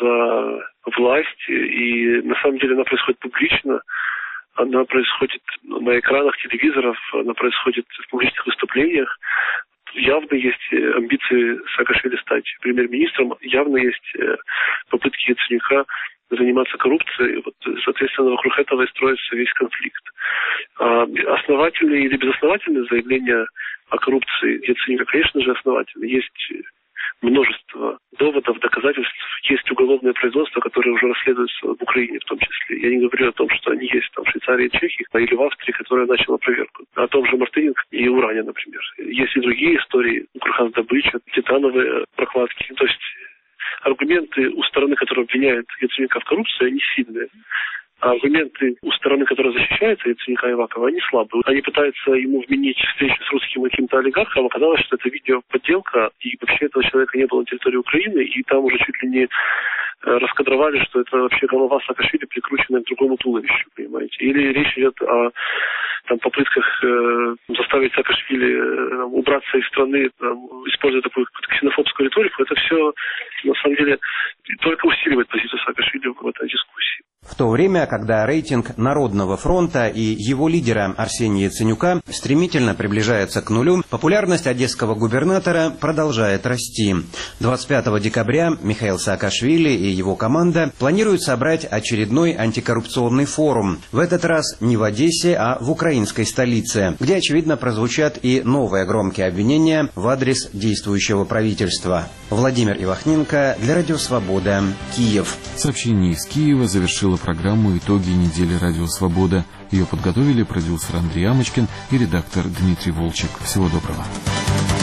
[SPEAKER 20] за власть, и на самом деле она происходит публично, она происходит на экранах телевизоров, она происходит в публичных выступлениях. Явно есть амбиции Саакашвили стать премьер-министром, явно есть попытки Яценюка заниматься коррупцией. Вот, соответственно, вокруг этого и строится весь конфликт. А основательные или безосновательные заявления о коррупции Яценюка, конечно же, основательны. Есть множество доводов, доказательств. Есть уголовное производство, которое уже расследуется в Украине в том числе. Я не говорю о том, что они есть там в Швейцарии и Чехии, или в Австрии, которая начала проверку. О том же Мартыненко и Уране, например. Есть и другие истории. Укрхаздобыча, титановые прокладки. То есть аргументы у стороны, которая обвиняет Яценюка в коррупции, они сильные. А аргументы у стороны, которая защищается, Яценюка и Авакова, они слабые. Они пытаются ему вменить встречу с русским каким-то олигархом, оказалось, что это видео подделка, и вообще этого человека не было на территории Украины, и там уже чуть ли не раскадровали, что это вообще голова Саакашвили, прикрученная к другому туловищу, понимаете. Или речь идет о там, попытках э, заставить Саакашвили э, убраться из страны, там, используя такую ксенофобскую риторику. Это все, на самом деле, только усиливает позицию Саакашвили в этой дискуссии.
[SPEAKER 16] В то время, когда рейтинг Народного фронта и его лидера Арсения Яценюка стремительно приближается к нулю, популярность одесского губернатора продолжает расти. двадцать пятого декабря Михаил Саакашвили и его команда планируют собрать очередной антикоррупционный форум. В этот раз не в Одессе, а в украинской столице, где, очевидно, прозвучат и новые громкие обвинения в адрес действующего правительства. Владимир Ивахненко для Радио Свобода, Киев.
[SPEAKER 1] Сообщение из Киева завершило программу «Итоги недели Радио Свобода». Ее подготовили продюсер Андрей Амочкин и редактор Дмитрий Волчек. Всего доброго.